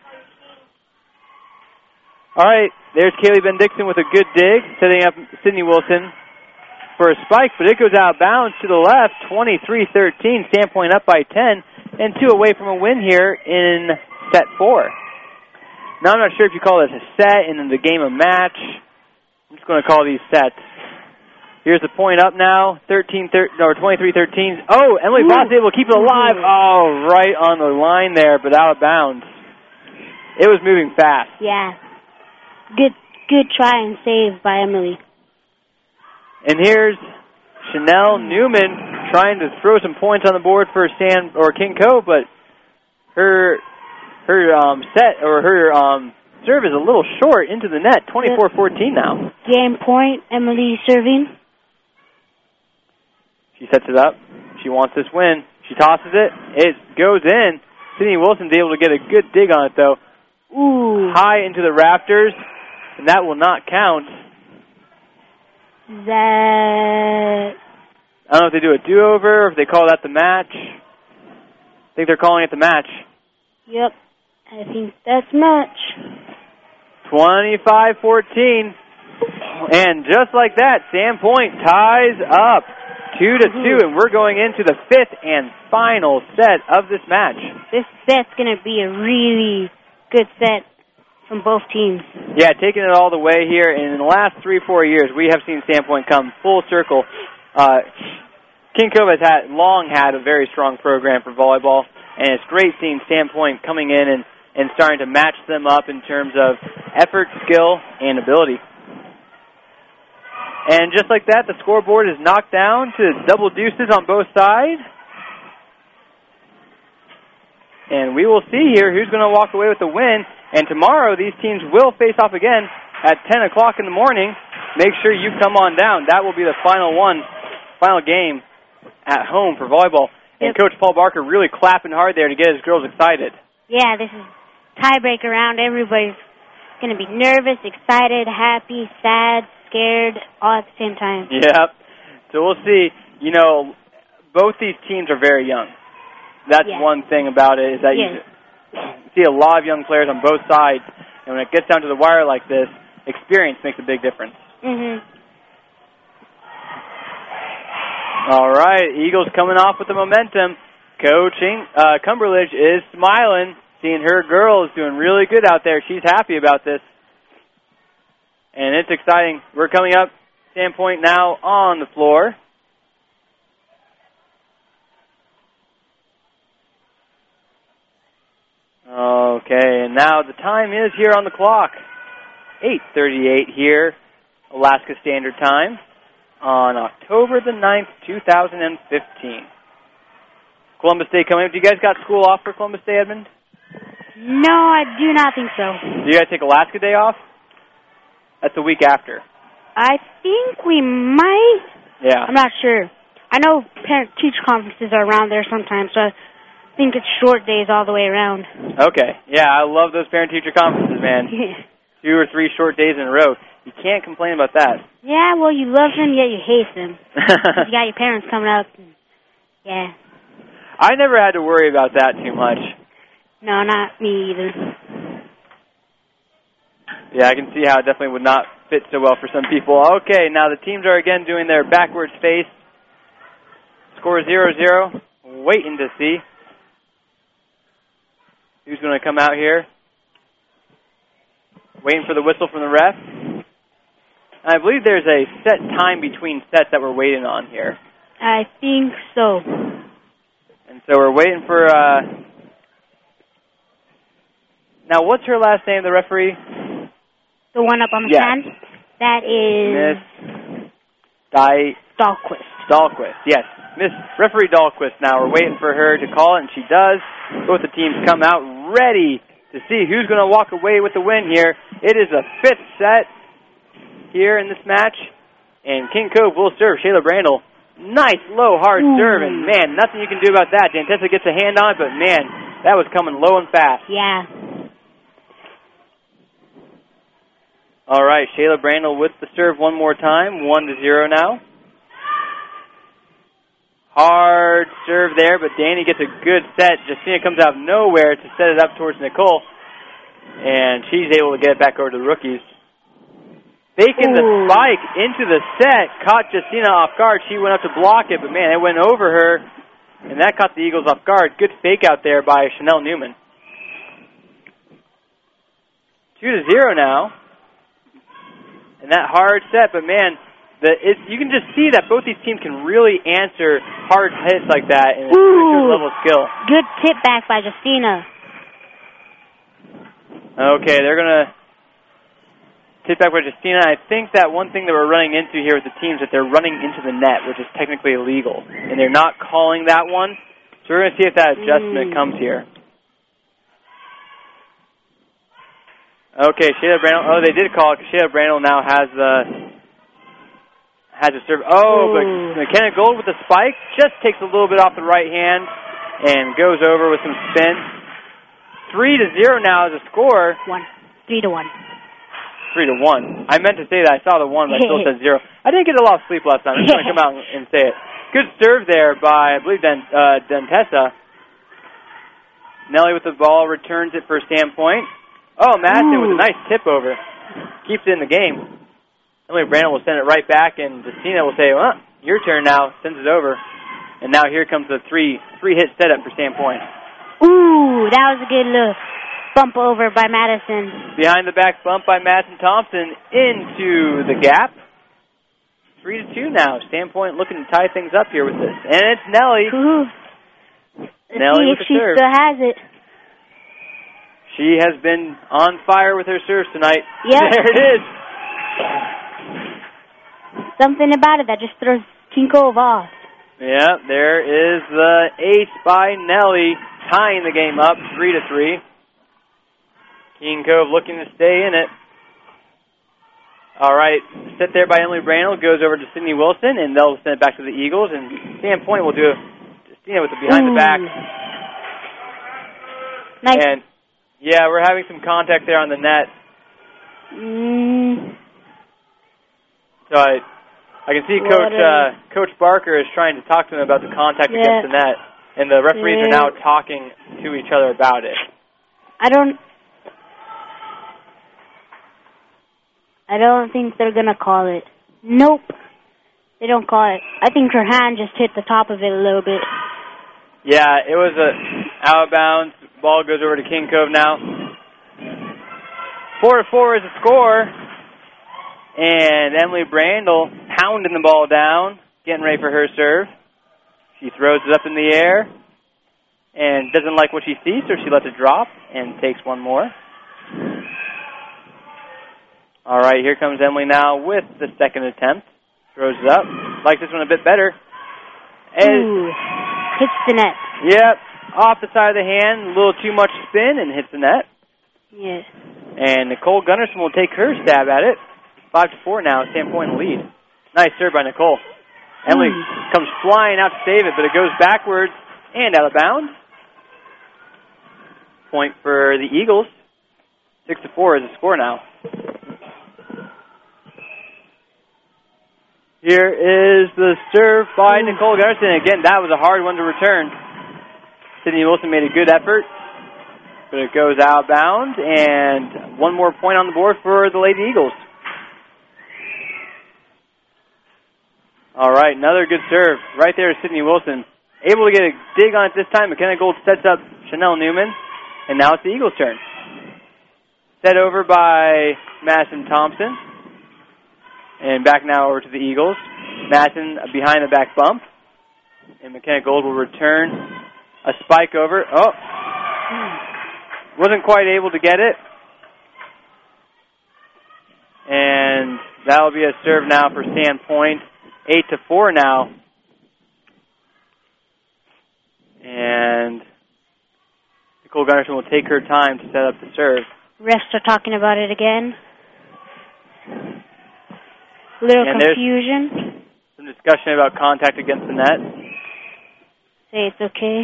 All right, there's Kaylee Ben-Dixon with a good dig, setting up Sydney Wilson for a spike, but it goes out of bounds to the left, twenty-three thirteen. Sandpoint up by ten, and two away from a win here in set four. Now, I'm not sure if you call this a set and then the game a match. I'm just going to call these sets. Here's the point up now, thirteen thirteen or twenty-three thirteen. Oh, Emily Voss able to keep it alive. Oh, right on the line there, but out of bounds. It was moving fast. Yeah. Good good try and save by Emily. And here's Chanel Newman trying to throw some points on the board for San or King Cove, but her her um, set or her um, serve is a little short into the net, twenty-four fourteen now. Game point, Emily serving. She sets it up. She wants this win. She tosses it. It goes in. Sydney Wilson's able to get a good dig on it, though. Ooh. High into the rafters, and that will not count. That... I don't know if they do a do-over or if they call that the match. I think they're calling it the match. Yep. I think that's much. twenty-five fourteen. And just like that, Sandpoint ties up two to two, and we're going into the fifth and final set of this match. This set's going to be a really good set from both teams. Yeah, taking it all the way here. And in the last three, four years, we have seen Sandpoint come full circle. Uh, King Cove has had, long had a very strong program for volleyball, and it's great seeing Sandpoint coming in and, and starting to match them up in terms of effort, skill, and ability. And just like that, the scoreboard is knocked down to double deuces on both sides. And we will see here who's going to walk away with the win. And tomorrow, these teams will face off again at ten o'clock in the morning. Make sure you come on down. That will be the final one, final game at home for volleyball. And Yep. Coach Paul Barker really clapping hard there to get his girls excited. Yeah, this is tiebreaker round. Everybody's going to be nervous, excited, happy, sad, scared, all at the same time. Yep. So we'll see. You know, both these teams are very young. That's Yeah. one thing about it, is that Yes. you see a lot of young players on both sides, and when it gets down to the wire like this, experience makes a big difference. Mm-hmm. All right, Eagles coming off with the momentum. Coaching, uh, Cumberledge is smiling, seeing her girls doing really good out there. She's happy about this. And it's exciting. We're coming up, Sandpoint now on the floor. Okay, and now the time is here on the clock. eight thirty-eight here, Alaska Standard Time, on October the ninth, two thousand fifteen. Columbus Day coming up. Do you guys got school off for Columbus Day, Edmund? No, I do not think so. Do you guys take Alaska Day off? That's the week after. I think we might. Yeah. I'm not sure. I know parent-teacher conferences are around there sometimes, so I think it's short days all the way around. Okay. Yeah, I love those parent-teacher conferences, man. Two or three short days in a row. You can't complain about that. Yeah, well, you love them, yet you hate them. You got your parents coming up. And, yeah. I never had to worry about that too much. No, not me either. Yeah, I can see how it definitely would not fit so well for some people. Okay, now the teams are again doing their backwards face. Score zero zero. Waiting to see who's going to come out here. Waiting for the whistle from the ref. I believe there's a set time between sets that we're waiting on here. I think so. And so we're waiting for... Uh, now, what's her last name, the referee? The one up on the Yeah. stand? That is... Miss Di... Dahlquist. Dahlquist, yes. Miss Referee Dahlquist now. We're waiting for her to call it, and she does. Both the teams come out ready to see who's going to walk away with the win here. It is a fifth set here in this match, and King Cove will serve Shayla Brandel. Nice, low, hard Ooh. serve, and, man, nothing you can do about that. Dantessa gets a hand on it, but, man, that was coming low and fast. Yeah. All right, Shayla Brandel with the serve one more time, one to zero now. Hard serve there, but Danny gets a good set. Justina comes out of nowhere to set it up towards Nicole, and she's able to get it back over to the rookies. Faking the Ooh. spike into the set, caught Justina off guard. She went up to block it, but man, it went over her, and that caught the Eagles off guard. Good fake out there by Chanel Newman. Two to zero now. And that hard set, but man, the it, you can just see that both these teams can really answer hard hits like that, and it's a good level of skill. Good tip back by Justina. Okay, they're going to tip back by Justina. I think that one thing that we're running into here with the teams is that they're running into the net, which is technically illegal, and they're not calling that one. So we're going to see if that adjustment Mm. comes here. Okay, Shayla Brandel. Oh, they did call it. Shayla Brandel now has the has a serve. Oh, Ooh. but McKenna Gold with the spike just takes a little bit off the right hand and goes over with some spin. Three to zero now is the score. One. Three to one. Three to one. I meant to say that. I saw the one, but I still said zero. I didn't get a lot of sleep last night. I'm just going to come out and say it. Good serve there by, I believe, Dan, uh, Dantessa. Nelly with the ball returns it for Sandpoint. Oh, Madison Ooh. with a nice tip over. Keeps it in the game. Emily Brandon will send it right back, and Justina will say, well, your turn now. Sends it over. And now here comes the three, three-hit setup for Sandpoint. Ooh, that was a good look. Bump over by Madison. Behind the back bump by Madison Thompson into the gap. Three to two now. Sandpoint looking to tie things up here with this. And it's Nelly. Ooh. Let's Nelly see with if the she serve. still has it. She has been on fire with her serves tonight. Yep. There it is. Something about it that just throws King Cove off. Yeah, there is the ace by Nelly, tying the game up three to three. King Cove looking to stay in it. All right, set there by Emily Brandel, goes over to Sydney Wilson, and they'll send it back to the Eagles. And Sandpoint will do Justina with the behind Ooh. the back. Nice. And yeah, we're having some contact there on the net. Mm. So I, I can see Coach uh, Coach Barker is trying to talk to them about the contact yeah. against the net, and the referees yeah. are now talking to each other about it. I don't. I don't think they're gonna call it. Nope, they don't call it. I think her hand just hit the top of it a little bit. Yeah, it was a out of bounds. Ball goes over to King Cove now. Four to four is the score. And Emily Brandel pounding the ball down, getting ready for her serve. She throws it up in the air and doesn't like what she sees, so she lets it drop and takes one more. All right, here comes Emily now with the second attempt. Throws it up. Likes this one a bit better. And Ooh, hits the net. Yep, off the side of the hand, a little too much spin and hits the net. Yeah. And Nicole Gunnarsson will take her stab at it. Five to four now, Sandpoint in the lead. Nice serve by Nicole. Emily mm. comes flying out to save it, but it goes backwards and out of bounds. Point for the Eagles. Six to four is the score now. Here is the serve by Ooh. Nicole Gunnarsson. Again, that was a hard one to return. Sydney Wilson made a good effort, but it goes out of bounds, and one more point on the board for the Lady Eagles. All right, another good serve. Right there is Sydney Wilson. Able to get a dig on it this time. McKenna Gold sets up Chanel Newman, and now it's the Eagles' turn. Set over by Madison Thompson. And back now over to the Eagles. Madison behind the back bump. And McKenna Gold will return a spike over. Oh, wasn't quite able to get it. And that will be a serve now for Sandpoint. Eight to four now. And Nicole Gunnarsson will take her time to set up the serve. Refs are talking about it again. A little and confusion. Some discussion about contact against the net. Say it's okay.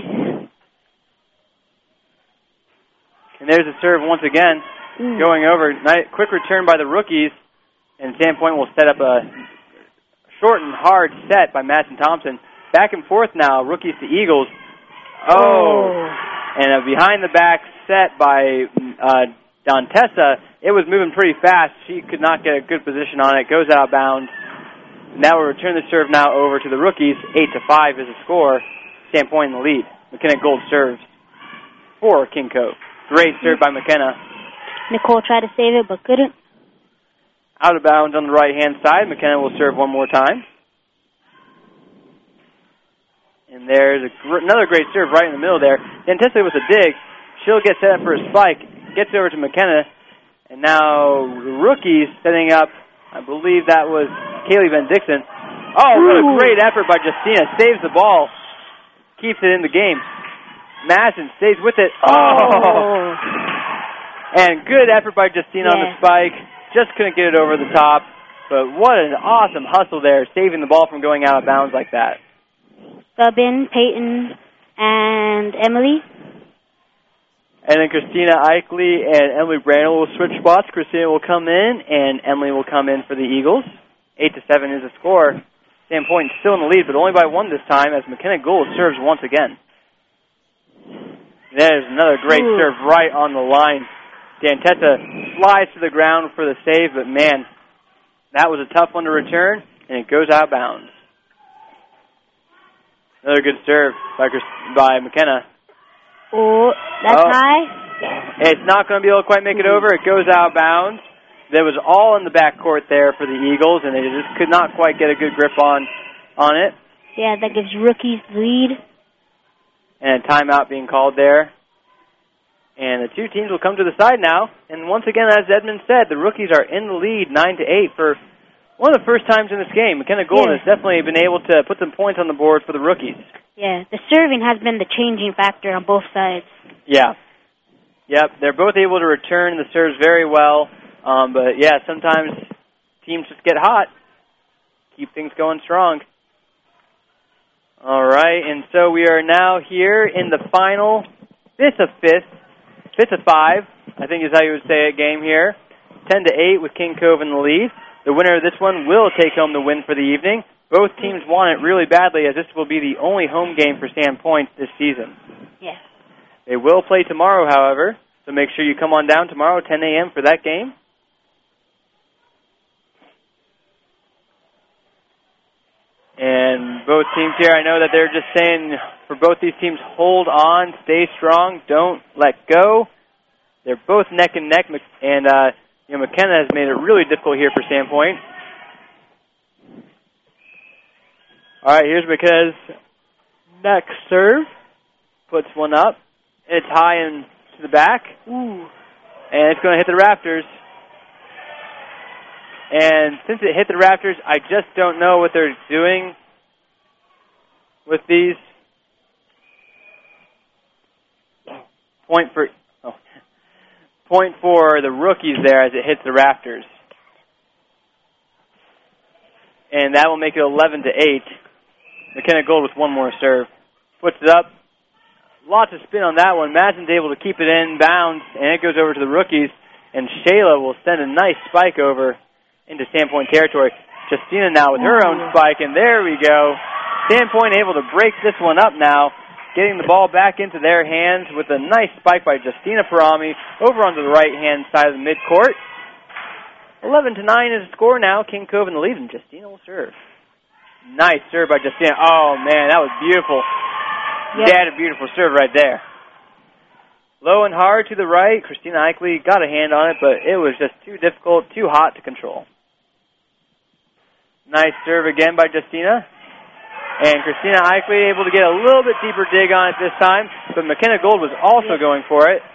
And there's a serve once again. Mm. Going over. Nice, quick return by the rookies. And Sandpoint will set up a short and hard set by Madison Thompson. Back and forth now. Rookies to Eagles. Oh. oh. And a behind-the-back set by uh, Dantessa. It was moving pretty fast. She could not get a good position on it. Goes out of bounds. Now we'll return the serve now over to the rookies. Eight to five is the score. Sandpoint in the lead. McKenna Gold serves for King Cove. Great serve by McKenna. Nicole tried to save it, but couldn't. Out of bounds on the right-hand side. McKenna will serve one more time. And there's a gr- another great serve right in the middle there. Dantessa with a dig. She'll get set up for a spike. Gets over to McKenna. And now the rookies setting up, I believe that was Kaylee Van Dixon. Oh, what a great effort by Justina. Saves the ball. Keeps it in the game. Madison stays with it. Oh! oh. And good effort by Justina yeah. on the spike. Just couldn't get it over the top. But what an awesome hustle there, saving the ball from going out of bounds like that. Sub in Peyton and Emily. And then Christina Eichley and Emily Brandel will switch spots. Christina will come in, and Emily will come in for the Eagles. Eight to seven is the score. Sandpoint still in the lead, but only by one this time as McKenna Gould serves once again. There's another great Ooh. serve right on the line. Dantessa flies to the ground for the save, but man, that was a tough one to return, and it goes out of bounds. Another good serve by, by McKenna. Oh, that's oh. high. It's not going to be able to quite make it over. It goes out of bounds. There was all in the backcourt there for the Eagles, and they just could not quite get a good grip on, on it. Yeah, that gives rookies the lead. And a timeout being called there. And the two teams will come to the side now. And once again, as Edmund said, the rookies are in the lead nine to eight for one of the first times in this game. McKenna Golden yeah. has definitely been able to put some points on the board for the rookies. Yeah, the serving has been the changing factor on both sides. Yeah. Yep, they're both able to return the serves very well. Um, but, yeah, sometimes teams just get hot. Keep things going strong. All right, and so we are now here in the final fifth of fifth, fifth of five, I think is how you would say it, game here. ten to eight with King Cove in the lead. The winner of this one will take home the win for the evening. Both teams want it really badly, as this will be the only home game for Sandpoint this season. Yes. They will play tomorrow, however, so make sure you come on down tomorrow, ten a.m. for that game. And both teams here, I know that they're just saying for both these teams, hold on, stay strong, don't let go. They're both neck and neck, and uh, you know, McKenna has made it really difficult here for Sandpoint. All right, here's McKenna's next serve. Puts one up. It's high and to the back. Ooh. And it's going to hit the rafters. And since it hit the rafters, I just don't know what they're doing with these. Point for oh, point for the rookies there as it hits the rafters. And that will make it eleven to eight. McKenna Gold with one more serve. Puts it up. Lots of spin on that one. Madsen's able to keep it in bounds, and it goes over to the rookies. And Shayla will send a nice spike over into Sandpoint territory. Justina now with her own spike, and there we go. Sandpoint able to break this one up now, getting the ball back into their hands with a nice spike by Justina Parami over onto the right-hand side of the midcourt. eleven to nine is the score now. King Cove in the lead, and Justina will serve. Nice serve by Justina. Oh, man, that was beautiful. Yep. They had a beautiful serve right there. Low and hard to the right. Christina Eichley got a hand on it, but it was just too difficult, too hot to control. Nice serve again by Justina. And Christina Eichley able to get a little bit deeper dig on it this time, but McKenna Gold was also going for it.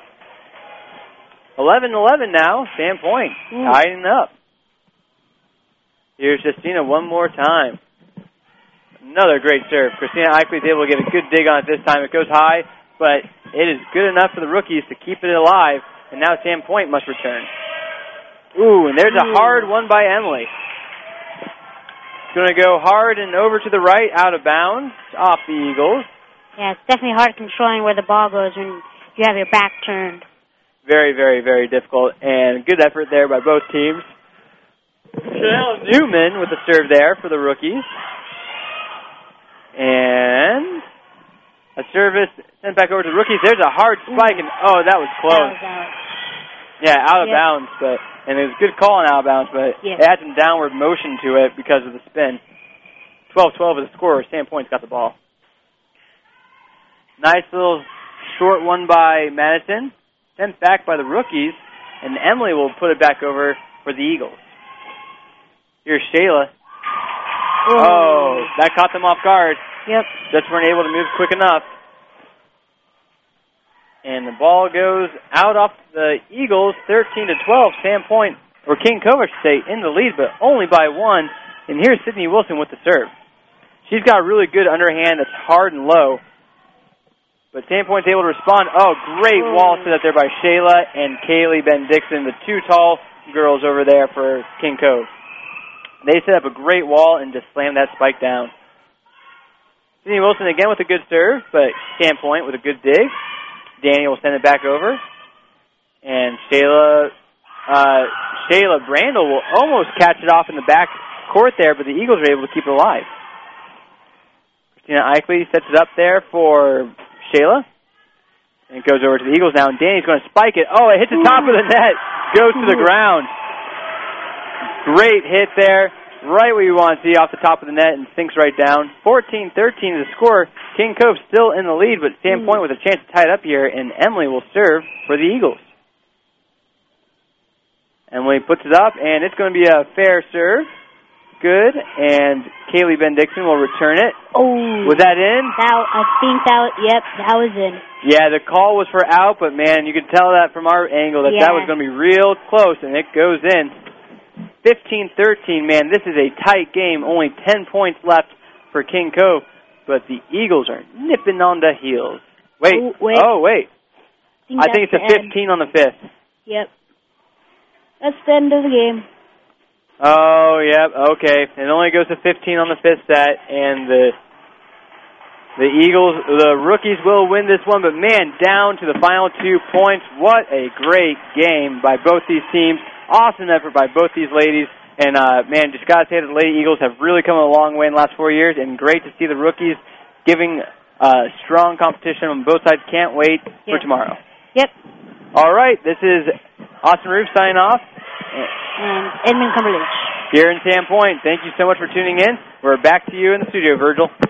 eleven eleven now, Sandpoint, tying up. Here's Justina one more time. Another great serve. Christina Eichley is able to get a good dig on it this time. It goes high, but it is good enough for the rookies to keep it alive, and now Sandpoint must return. Ooh, and there's a hard one by Emily. Going to go hard and over to the right, out of bounds, off the Eagles. Yeah, it's definitely hard controlling where the ball goes when you have your back turned. Very, very, very difficult, and good effort there by both teams. Chanel Newman with the serve there for the rookies. And a service sent back over to the rookies. There's a hard spike, and oh, that was close. That was out. Yeah, out of yep. bounds, but and it was a good call on out of bounds, but yep. it had some downward motion to it because of the spin. twelve twelve is the score. Sandpoint's got the ball. Nice little short one by Madison. Sent back by the rookies, and Emily will put it back over for the Eagles. Here's Shayla. Ooh. Oh, that caught them off guard. Yep. Just weren't able to move quick enough. And the ball goes out off the Eagles, thirteen to twelve. Sandpoint, or King Cove, I should say, in the lead, but only by one. And here's Sydney Wilson with the serve. She's got a really good underhand that's hard and low. But Sandpoint's able to respond. Oh, great Ooh. wall set up there by Shayla and Kaylee Ben-Dixon, the two tall girls over there for King Cove. They set up a great wall and just slammed that spike down. Sydney Wilson again with a good serve, but Sandpoint with a good dig. Danny will send it back over. And Shayla, uh, Shayla Brandel will almost catch it off in the back court there, but the Eagles are able to keep it alive. Christina Eichley sets it up there for Shayla. And it goes over to the Eagles now, and Danny's going to spike it. Oh, it hits the top of the net. Goes to the ground. Great hit there. Right where you want to see, off the top of the net, and sinks right down. fourteen thirteen is the score. King Cove still in the lead, but Sandpoint with a chance to tie it up here, and Emily will serve for the Eagles. Emily puts it up, and it's going to be a fair serve. Good, and Kaylee Ben-Dixon will return it. Oh. Was that in? That, I think that was, yep, that was in. Yeah, the call was for out, but, man, you could tell that from our angle that yeah. that was going to be real close, and it goes in. fifteen thirteen, man, this is a tight game. Only ten points left for King Cove, but the Eagles are nipping on the heels. Wait. Oh, wait. Oh, wait. I think, I think it's a fifteen on the fifth. Yep. That's the end of the game. Oh, yep, okay. It only goes to fifteen on the fifth set, and the the Eagles, the rookies will win this one, but, man, down to the final two points. What a great game by both these teams. Awesome effort by both these ladies. And, uh, man, just got to say that the Lady Eagles have really come a long way in the last four years, and great to see the rookies giving uh, strong competition on both sides. Can't wait yep. for tomorrow. Yep. All right, this is Austin Roof signing off. And Edmund Cumberledge. Here in Sandpoint, thank you so much for tuning in. We're back to you in the studio, Virgil.